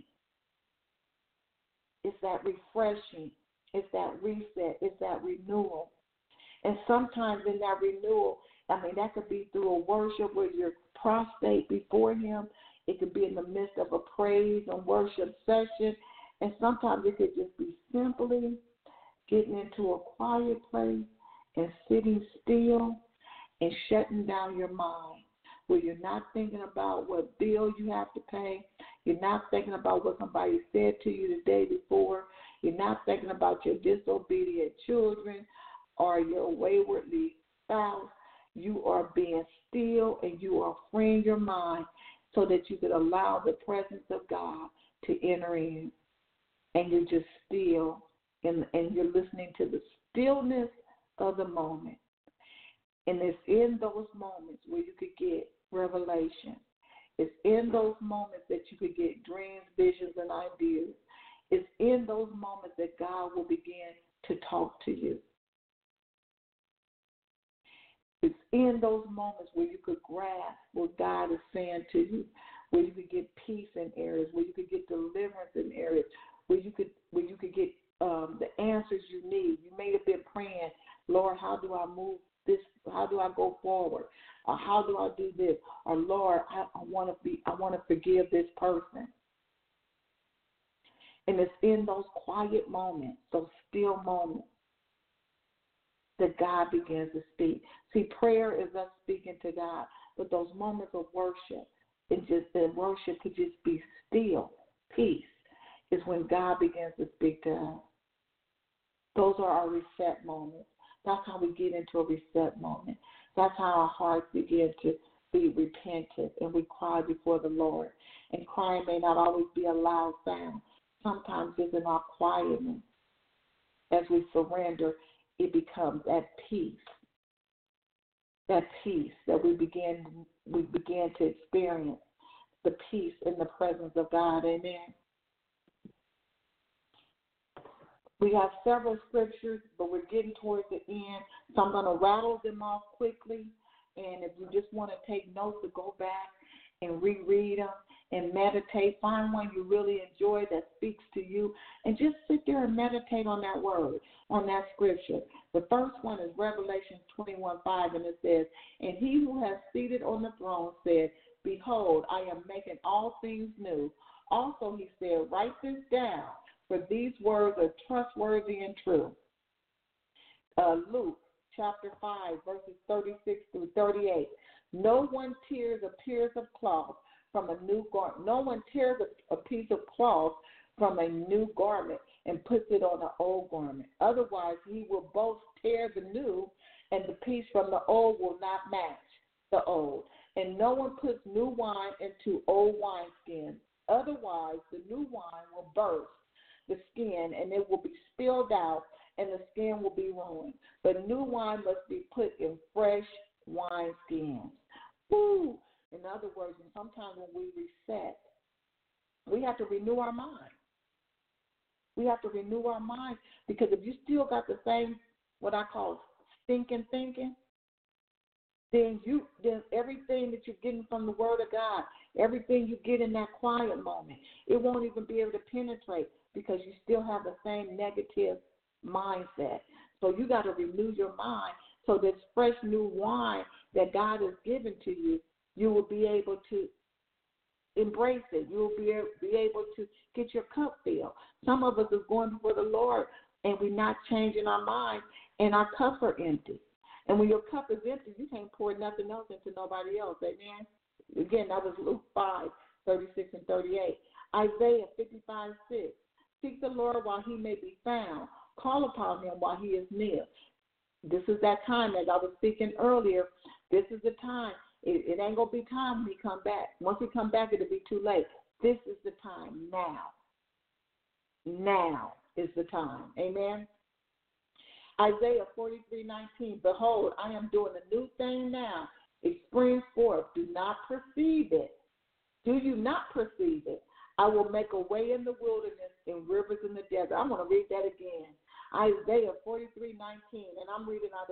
It's that refreshing. It's that reset. It's that renewal. And sometimes in that renewal, that could be through a worship where you're prostrate before him. It could be in the midst of a praise and worship session. And sometimes it could just be simply getting into a quiet place and sitting still and shutting down your mind, where you're not thinking about what bill you have to pay. You're not thinking about what somebody said to you the day before. You're not thinking about your disobedient children or your waywardly spouse. You are being still and you are freeing your mind so that you could allow the presence of God to enter in. And you're just still and you're listening to the stillness of the moment. And it's in those moments where you could get revelation. It's in those moments that you could get dreams, visions, and ideas. It's in those moments that God will begin to talk to you. It's in those moments where you could grasp what God is saying to you, where you could get peace in areas, where you could get deliverance in areas, where you could get the answers you need. You may have been praying, Lord, how do I move this? How do I go forward? Or how do I do this? Or Lord, I want to forgive this person. And it's in those quiet moments, those still moments, that God begins to speak. See, prayer is us speaking to God, but those moments of worship, worship could just be still, peace, is when God begins to speak to us. Those are our reset moments. That's how we get into a reset moment. That's how our hearts begin to be repentant and we cry before the Lord. And crying may not always be a loud sound. Sometimes it's in our quietness. As we surrender, it becomes that peace that we begin to experience, the peace in the presence of God. Amen. We have several scriptures, but we're getting towards the end, so I'm going to rattle them off quickly. And if you just want to take notes, to go back and reread them and meditate. Find one you really enjoy that speaks to you, and just sit there and meditate on that word, on that scripture. The first one is Revelation 21:5, and it says, "And he who has seated on the throne said, Behold, I am making all things new. Also he said, Write this down, for these words are trustworthy and true." Luke chapter 5, verses 36 through 38. No one tears a piece of cloth from a new garment. No one tears a piece of cloth from a new garment and puts it on an old garment. Otherwise, he will both tear the new, and the piece from the old will not match the old. And no one puts new wine into old wineskins. Otherwise, the new wine will burst the skin, and it will be spilled out, and the skin will be ruined. But new wine must be put in fresh wineskins. Woo! In other words, and sometimes when we reset, we have to renew our mind. We have to renew our mind, because if you still got the same, what I call stinking thinking, then everything that you're getting from the Word of God, everything you get in that quiet moment, it won't even be able to penetrate, because you still have the same negative mindset. So you got to renew your mind so this fresh new wine that God has given to you you will be able to embrace it. You will be able to get your cup filled. Some of us is going before the Lord and we're not changing our mind, and our cups are empty. And when your cup is empty, you can't pour nothing else into nobody else. Amen? Again, that was Luke 5:36 and 38. Isaiah 55:6. Seek the Lord while he may be found. Call upon him while he is near. This is that time, as I was speaking earlier. This is the time. It ain't going to be time when he come back. Once he come back, it'll be too late. This is the time now. Now is the time. Amen? Isaiah 43:19. Behold, I am doing a new thing now. It springs forth. Do not perceive it. Do you not perceive it? I will make a way in the wilderness and rivers in the desert. I'm going to read that again. Isaiah 43:19, and I'm reading out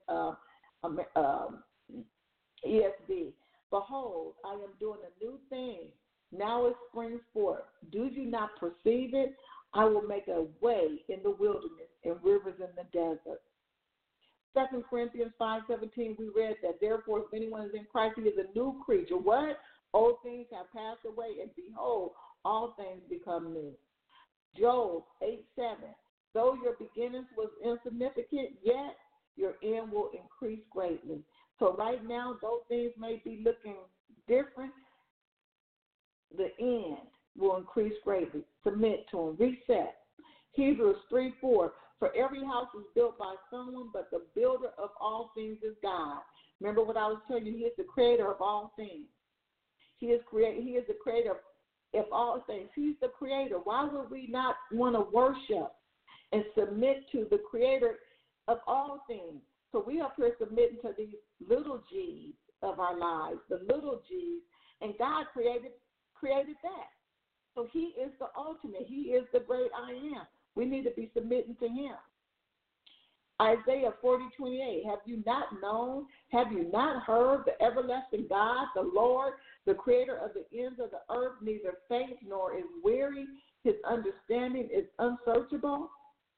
of ESV. Behold, I am doing a new thing. Now it springs forth. Do you not perceive it? I will make a way in the wilderness and rivers in the desert. 2 Corinthians 5:17, we read that, therefore, if anyone is in Christ, he is a new creature. What? Old things have passed away, and behold, all things become new. Job 8:7, though your beginnings was insignificant, yet your end will increase greatly. So right now, though things may be looking different, the end will increase greatly. Submit to him. Reset. Hebrews 3:4, for every house is built by someone, but the builder of all things is God. Remember what I was telling you? He is the creator of all things. He is the creator of all things. He's the creator. Why would we not want to worship and submit to the creator of all things? So we up here submitting to these little G's of our lives, the little G's, and God created that. So he is the ultimate. He is the great I am. We need to be submitting to him. Isaiah 40:28, have you not known? Have you not heard? The everlasting God, the Lord, the creator of the ends of the earth, neither faints nor is weary. His understanding is unsearchable.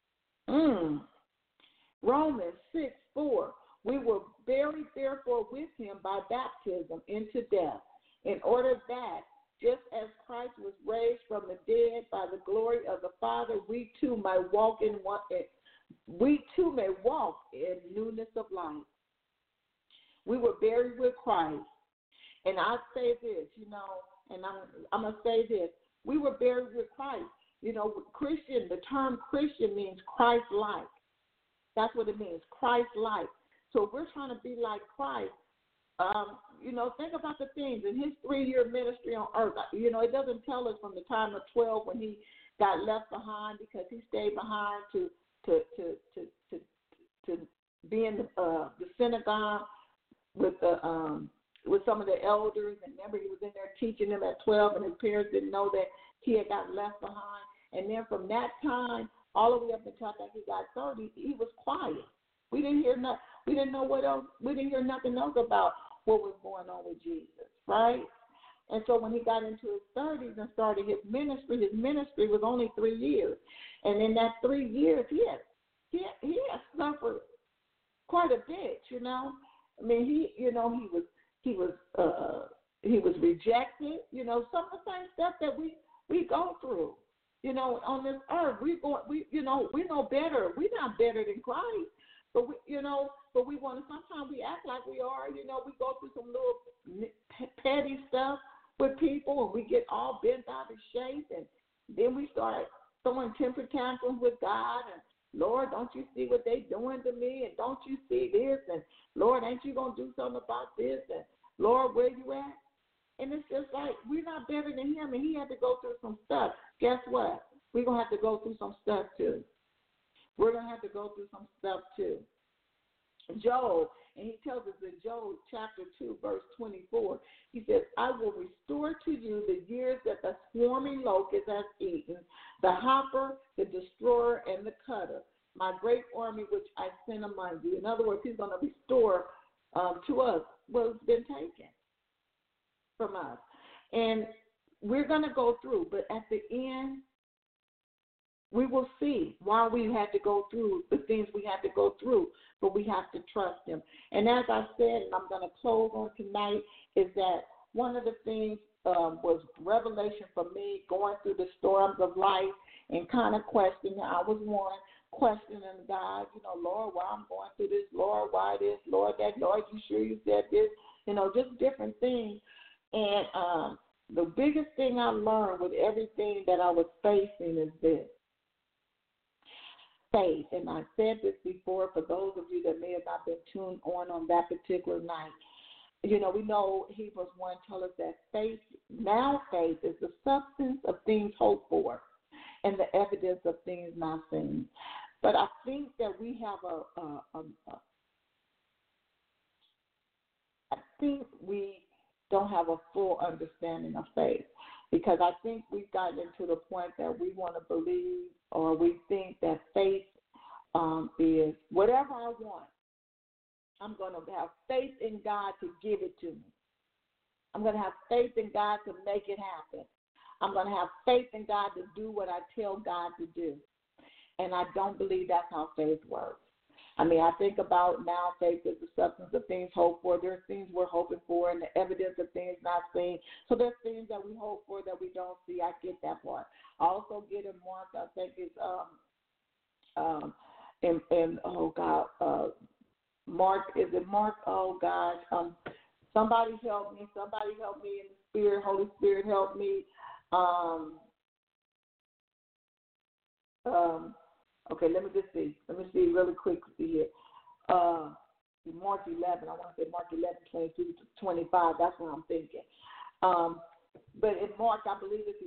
Romans 6:4, we were buried therefore with him by baptism into death, in order that, just as Christ was raised from the dead by the glory of the Father, we too may walk in newness of life. We were buried with Christ. And I say this, and I'm going to say this. We were buried with Christ. Christian, the term Christian means Christ-like. That's what it means, Christ-like. So if we're trying to be like Christ, think about the things in his 3-year ministry on earth. It doesn't tell us from the time of 12 when he got left behind because he stayed behind to be in the synagogue with some of the elders. And remember, he was in there teaching them at 12, and his parents didn't know that he had got left behind. And then from that time all the way up until he got 30, he was quiet. We didn't hear nothing. We didn't know what else. We didn't hear nothing else about what was going on with Jesus, right? And so when he got into his 30s and started his ministry was only 3 years. And in that 3 years, he had suffered quite a bit, I mean, he was rejected, some of the same stuff that we go through, on this earth. We know better. We're not better than Christ. But we want to. Sometimes we act like we are. We go through some little petty stuff with people, and we get all bent out of shape, and then we start throwing temper tantrums with God. And Lord, don't you see what they doing to me? And don't you see this? And Lord, ain't you gonna do something about this? And Lord, where you at? And it's just like we're not better than him, and he had to go through some stuff. Guess what? We're gonna have to go through some stuff too. We're going to have to go through some stuff too. Job, and he tells us in Job chapter 2, verse 24, he says, I will restore to you the years that the swarming locust has eaten, the hopper, the destroyer, and the cutter, my great army which I sent among you. In other words, he's going to restore to us what's been taken from us. And we're going to go through, but at the end, we will see why we had to go through the things we had to go through, but we have to trust him. And as I said, and I'm going to close on tonight, is that one of the things was revelation for me, going through the storms of life and kind of questioning. I was one questioning God, Lord, why I'm going through this, Lord, why this, Lord, that, Lord, you sure you said this, just different things. And the biggest thing I learned with everything that I was facing is this: faith. And I said this before for those of you that may have not been tuned on that particular night. We know Hebrews 1 tells us that faith is the substance of things hoped for and the evidence of things not seen. But I think that we have I think we don't have a full understanding of faith, because I think we've gotten to the point that we want to believe, or we think that faith is whatever I want. I'm going to have faith in God to give it to me. I'm going to have faith in God to make it happen. I'm going to have faith in God to do what I tell God to do. And I don't believe that's how faith works. I mean, I think about now faith is the substance of things hoped for. There's things we're hoping for and the evidence of things not seen. So there's things that we hope for that we don't see. I get that part. I also get in Mark, I think it's Mark, is it Mark? Oh, gosh. Somebody help me. Somebody help me in the Spirit. Holy Spirit, help me. Okay, let me just see. Let me see really quickly here. Mark 11. I want to say Mark 11, 22 to 25. That's what I'm thinking. But in Mark, I believe it's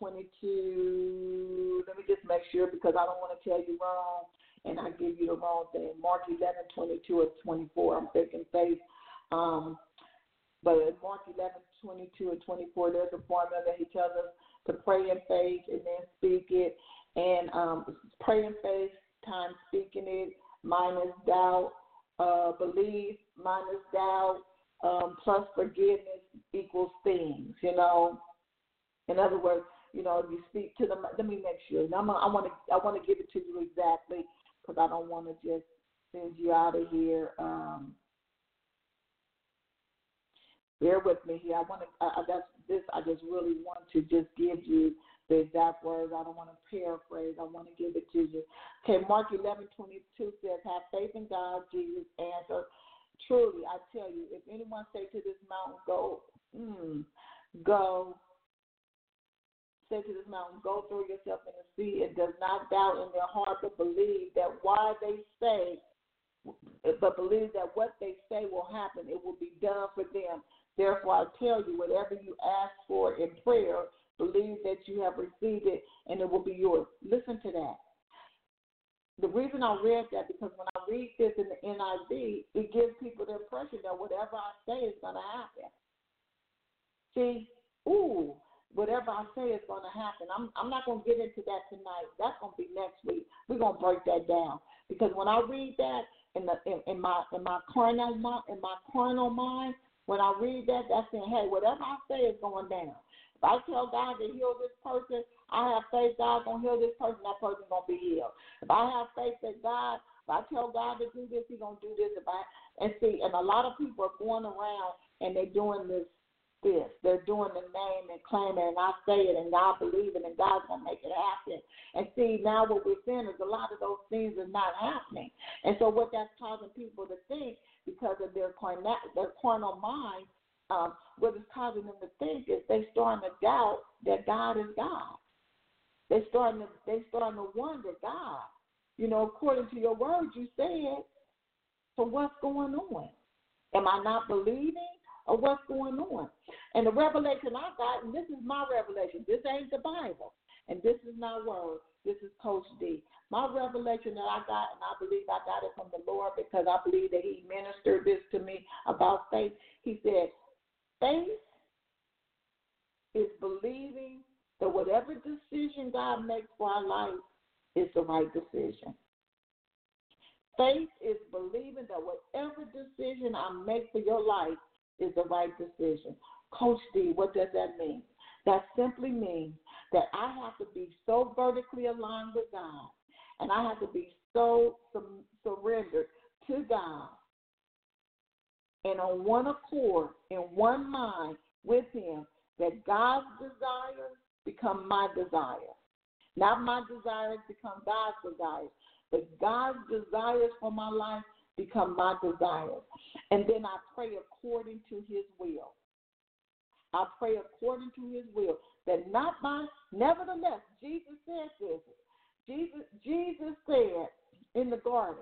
11:22. Let me just make sure, because I don't want to tell you wrong and I give you the wrong thing. Mark 11:22 or 24. I'm thinking faith. But in Mark 11:22 and 24, there's a formula that he tells us to pray in faith and then speak it. And pray in faith times speaking it minus doubt, believe minus doubt, plus forgiveness equals things, In other words, if you speak to them, let me make sure. I want to give it to you exactly, because I don't want to just send you out of here. Bear with me here. I just really want to just give you the exact words. I don't want to paraphrase. I want to give it to you. Okay, Mark 11:22 says, "Have faith in God." Jesus answered, "Truly, I tell you, if anyone say to this mountain, go, say to this mountain, go throw yourself in the sea, and does not doubt in their heart, but believe that what they say will happen, it will be done for them. Therefore, I tell you, whatever you ask for in prayer, believe that you have received it, and it will be yours." Listen to that. The reason I read that, because when I read this in the NIV, it gives people the impression that whatever I say is going to happen. See, whatever I say is going to happen. I'm not going to get into that tonight. That's going to be next week. We're going to break that down, because when I read that in my carnal mind, when I read that, that's saying, hey, whatever I say is going down. If I tell God to heal this person, I have faith God's going to heal this person, that person's going to be healed. If I have faith that if I tell God to do this, he's going to do this. And a lot of people are going around and they're doing this. They're doing the name and claiming, and I say it, and God believe it, and God's going to make it happen. And see, now what we're seeing is a lot of those things are not happening. And so what that's causing people to think, because of their carnal mind, what it's causing them to think is they're starting to doubt that God is God. They're starting to wonder, God, according to your word, you said, so what's going on? Am I not believing? Or what's going on? And the revelation I got, and this is my revelation, this ain't the Bible, and this is not word, this is Coach D. My revelation that I got, and I believe I got it from the Lord, because I believe that he ministered this to me about faith. He said, faith is believing that whatever decision God makes for our life is the right decision. Faith is believing that whatever decision I make for your life is the right decision. Coach D, what does that mean? That simply means that I have to be so vertically aligned with God, and I have to be so surrendered to God and on one accord, in one mind with Him, that God's desires become my desires. Not my desires become God's desires, but God's desires for my life become my desires. And then I pray according to His will. I pray according to His will, that not my, nevertheless, Jesus said this. Jesus said in the garden,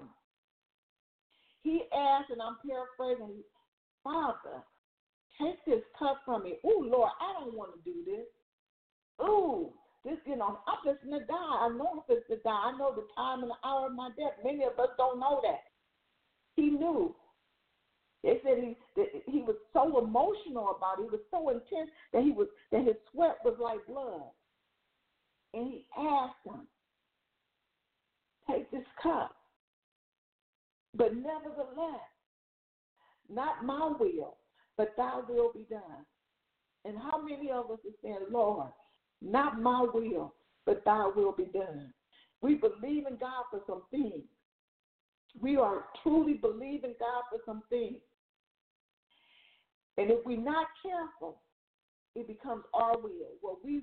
He asked, and I'm paraphrasing, Father, take this cup from me. Ooh, Lord, I don't want to do this. Ooh, this, I'm just going to die. I know I'm just to die. I know the time and the hour of my death. Many of us don't know that. He knew. They said he was so emotional about it. He was so intense that his sweat was like blood. And He asked him, take this cup. But nevertheless, not my will, but thy will be done. And how many of us are saying, Lord, not my will, but thy will be done? We believe in God for some things. We are truly believing God for some things. And if we're not careful, it becomes our will, what we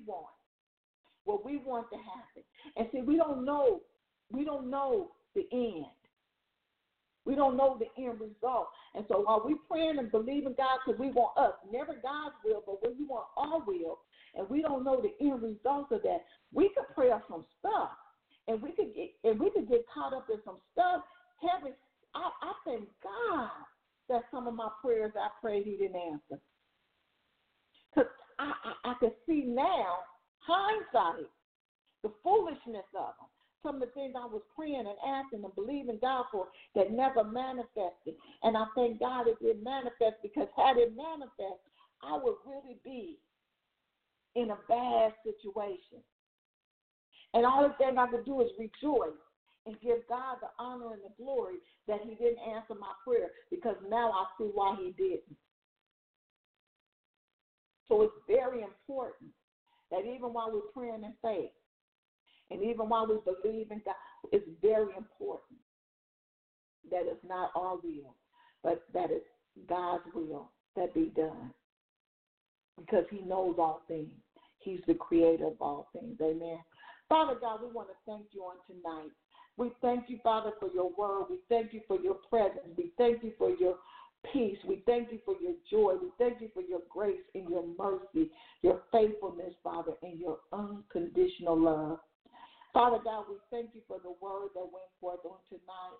want to happen. And see, we don't know the end. We don't know the end result. And so while we praying and believing God because we want us, never God's will, but when we want our will, and we don't know the end result of that, we could pray up some stuff. And we could get caught up in some stuff. Heaven, I thank God that some of my prayers I prayed He didn't answer. Because I can see now, hindsight, the foolishness of them. Some of the things I was praying and asking and believing God for that never manifested. And I thank God it did manifest, because had it manifest, I would really be in a bad situation. And all the thing I could do is rejoice and give God the honor and the glory that He didn't answer my prayer, because now I see why He didn't. So it's very important that even while we're praying in faith, and even while we believe in God, it's very important that it's not our will, but that it's God's will that be done. Because He knows all things. He's the creator of all things. Amen. Father God, we want to thank You on tonight. We thank You, Father, for Your word. We thank You for Your presence. We thank You for Your peace. We thank You for Your joy. We thank You for Your grace and Your mercy, Your faithfulness, Father, and Your unconditional love. Father God, we thank You for the word that went forth on tonight.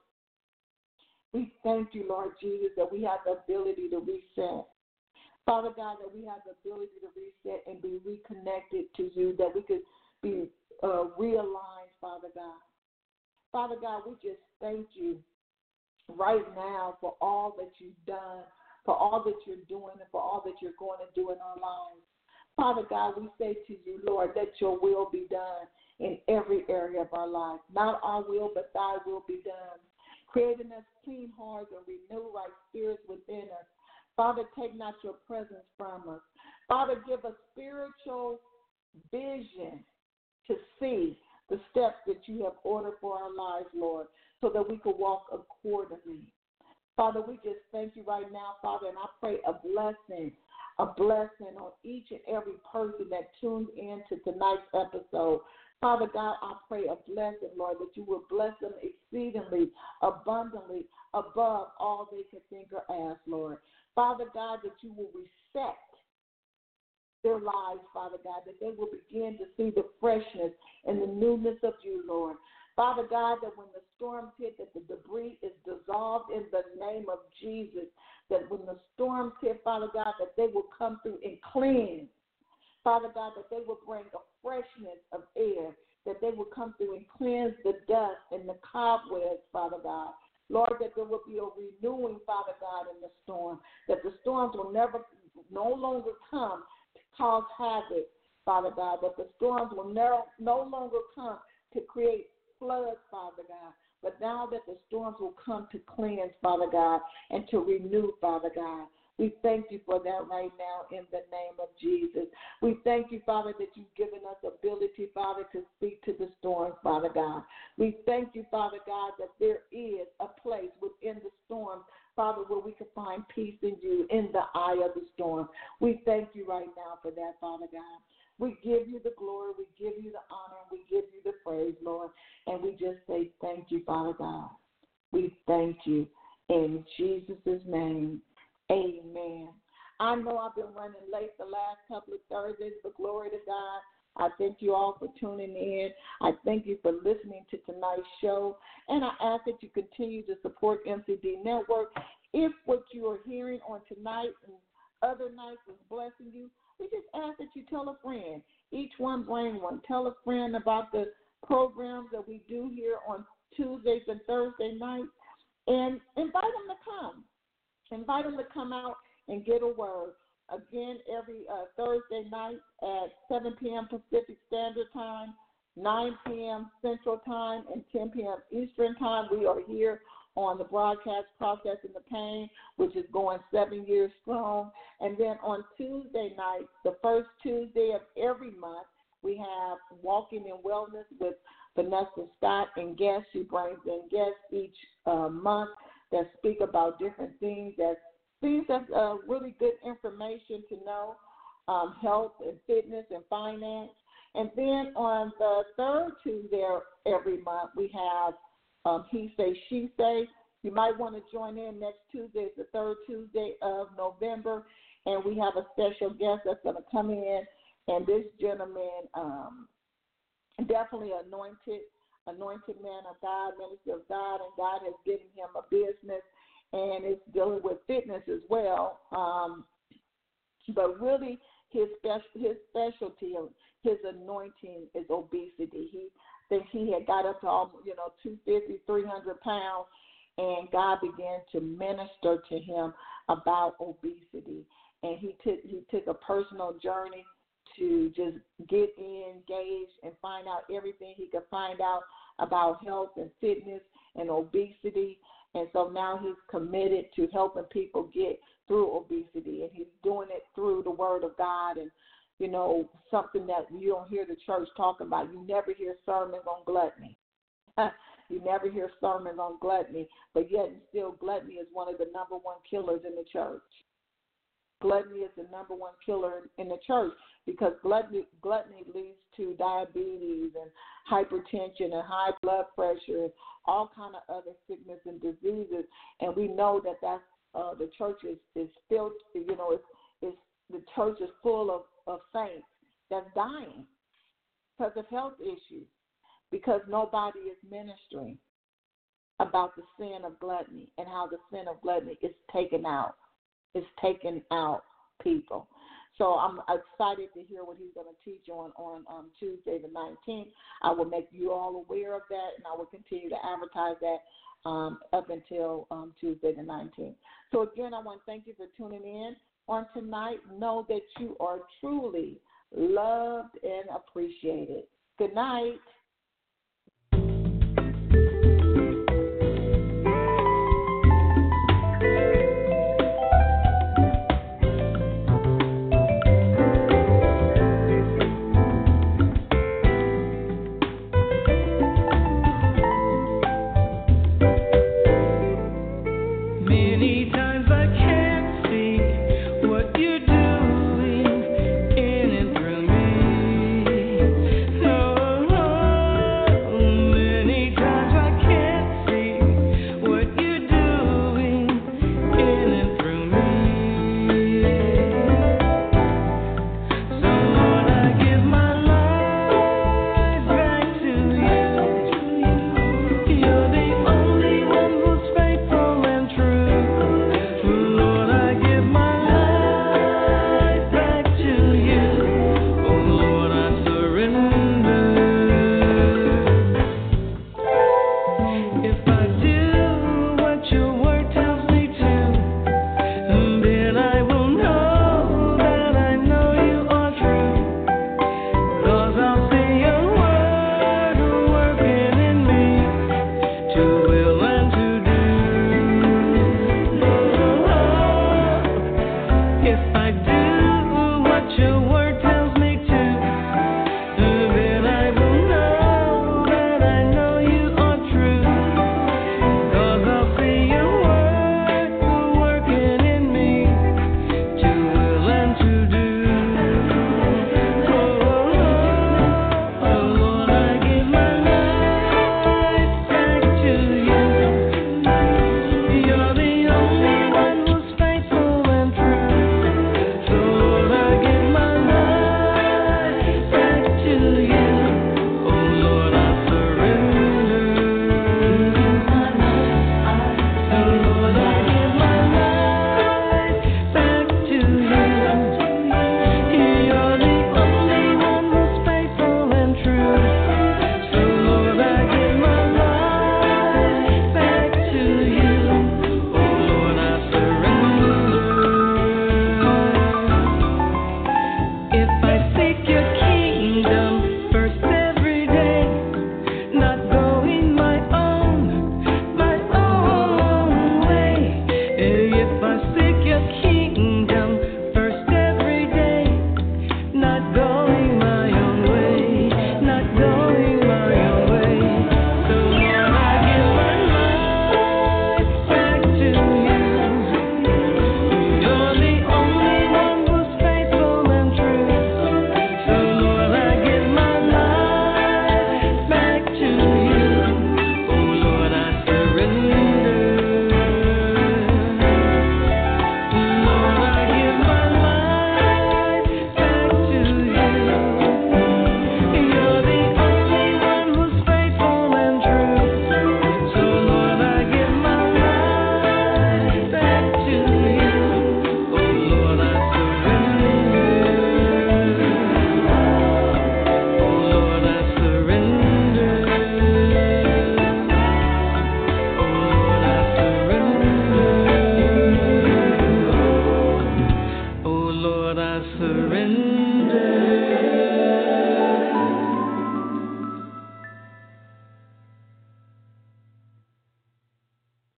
We thank You, Lord Jesus, that we have the ability to reset. Father God, that we have the ability to reset and be reconnected to You, that we could be realigned, Father God. Father God, we just thank You right now for all that You've done, for all that You're doing, and for all that You're going to do in our lives. Father God, we say to You, Lord, let Your will be done in every area of our life. Not our will, but Thy will be done. Creating us clean hearts and renew right spirits within us. Father, take not Your presence from us. Father, give us spiritual vision to see the steps that You have ordered for our lives, Lord, so that we could walk accordingly. Father, we just thank You right now, Father, and I pray a blessing on each and every person that tuned in to tonight's episode. Father God, I pray a blessing, Lord, that You will bless them exceedingly, abundantly, above all they can think or ask, Lord. Father God, that You will reset their lives, Father God, that they will begin to see the freshness and the newness of You, Lord. Father God, that when the storms hit, that the debris is dissolved in the name of Jesus, that when the storms hit, Father God, that they will come through and cleanse. Father God, that they will bring a freshness of air, that they will come through and cleanse the dust and the cobwebs, Father God. Lord, that there will be a renewing, Father God, in the storm, that the storms will no longer come to cause havoc, Father God, that the storms will no longer come to create floods, Father God, but now that the storms will come to cleanse, Father God, and to renew, Father God. We thank you for that right now in the name of Jesus. We thank you, Father, that you've given us ability, Father, to speak to the storm, Father God. We thank you, Father God, that there is a place within the storm, Father, where we can find peace in you in the eye of the storm. We thank you right now for that, Father God. We give you the glory, we give you the honor, and we give you the praise, Lord. And we just say thank you, Father God. We thank you in Jesus' name. Amen. I know I've been running late the last couple of Thursdays, but glory to God. I thank you all for tuning in. I thank you for listening to tonight's show. And I ask that you continue to support MCD Network. If what you are hearing on tonight and other nights is blessing you, we just ask that you tell a friend. Each one bring one. Tell a friend about the programs that we do here on Tuesdays and Thursday nights, and invite them to come. Invite them to come out and get a word. Again, every Thursday night at 7 p.m. Pacific Standard Time, 9 p.m. Central Time, and 10 p.m. Eastern Time. We are here on the broadcast Processing the Pain, which is going 7 years strong. And then on Tuesday night, the first Tuesday of every month, we have Walking in Wellness with Vanessa Scott and guests. She brings in guests each month that speak about different things that's really good information to know, health and fitness and finance. And then on the third Tuesday every month, we have He Say, She Say. You might want to join in next Tuesday. It's the third Tuesday of November, and we have a special guest that's going to come in. And this gentleman, definitely anointed man of God, minister of God, and God has given him a business, and it's dealing with fitness as well. But really, his specialty, his anointing is obesity. He thinks he had got up to almost, 250, 300 pounds, and God began to minister to him about obesity. And he took a personal journey to just get engaged and find out everything he could find out about health and fitness and obesity. And so now he's committed to helping people get through obesity, and he's doing it through the Word of God. And, something that you don't hear the church talking about. You never hear sermons on gluttony. You never hear sermons on gluttony, but yet and still gluttony is one of the number one killers in the church. Gluttony is the number one killer in the church because gluttony leads to diabetes and hypertension and high blood pressure and all kind of other sickness and diseases. And we know that that's the church is filled. The church is full of saints that's dying because of health issues, because nobody is ministering about the sin of gluttony and how the sin of gluttony is taken out. It's taking out people. So I'm excited to hear what he's going to teach on Tuesday the 19th. I will make you all aware of that, and I will continue to advertise that up until Tuesday the 19th. So, again, I want to thank you for tuning in on tonight. Know that you are truly loved and appreciated. Good night.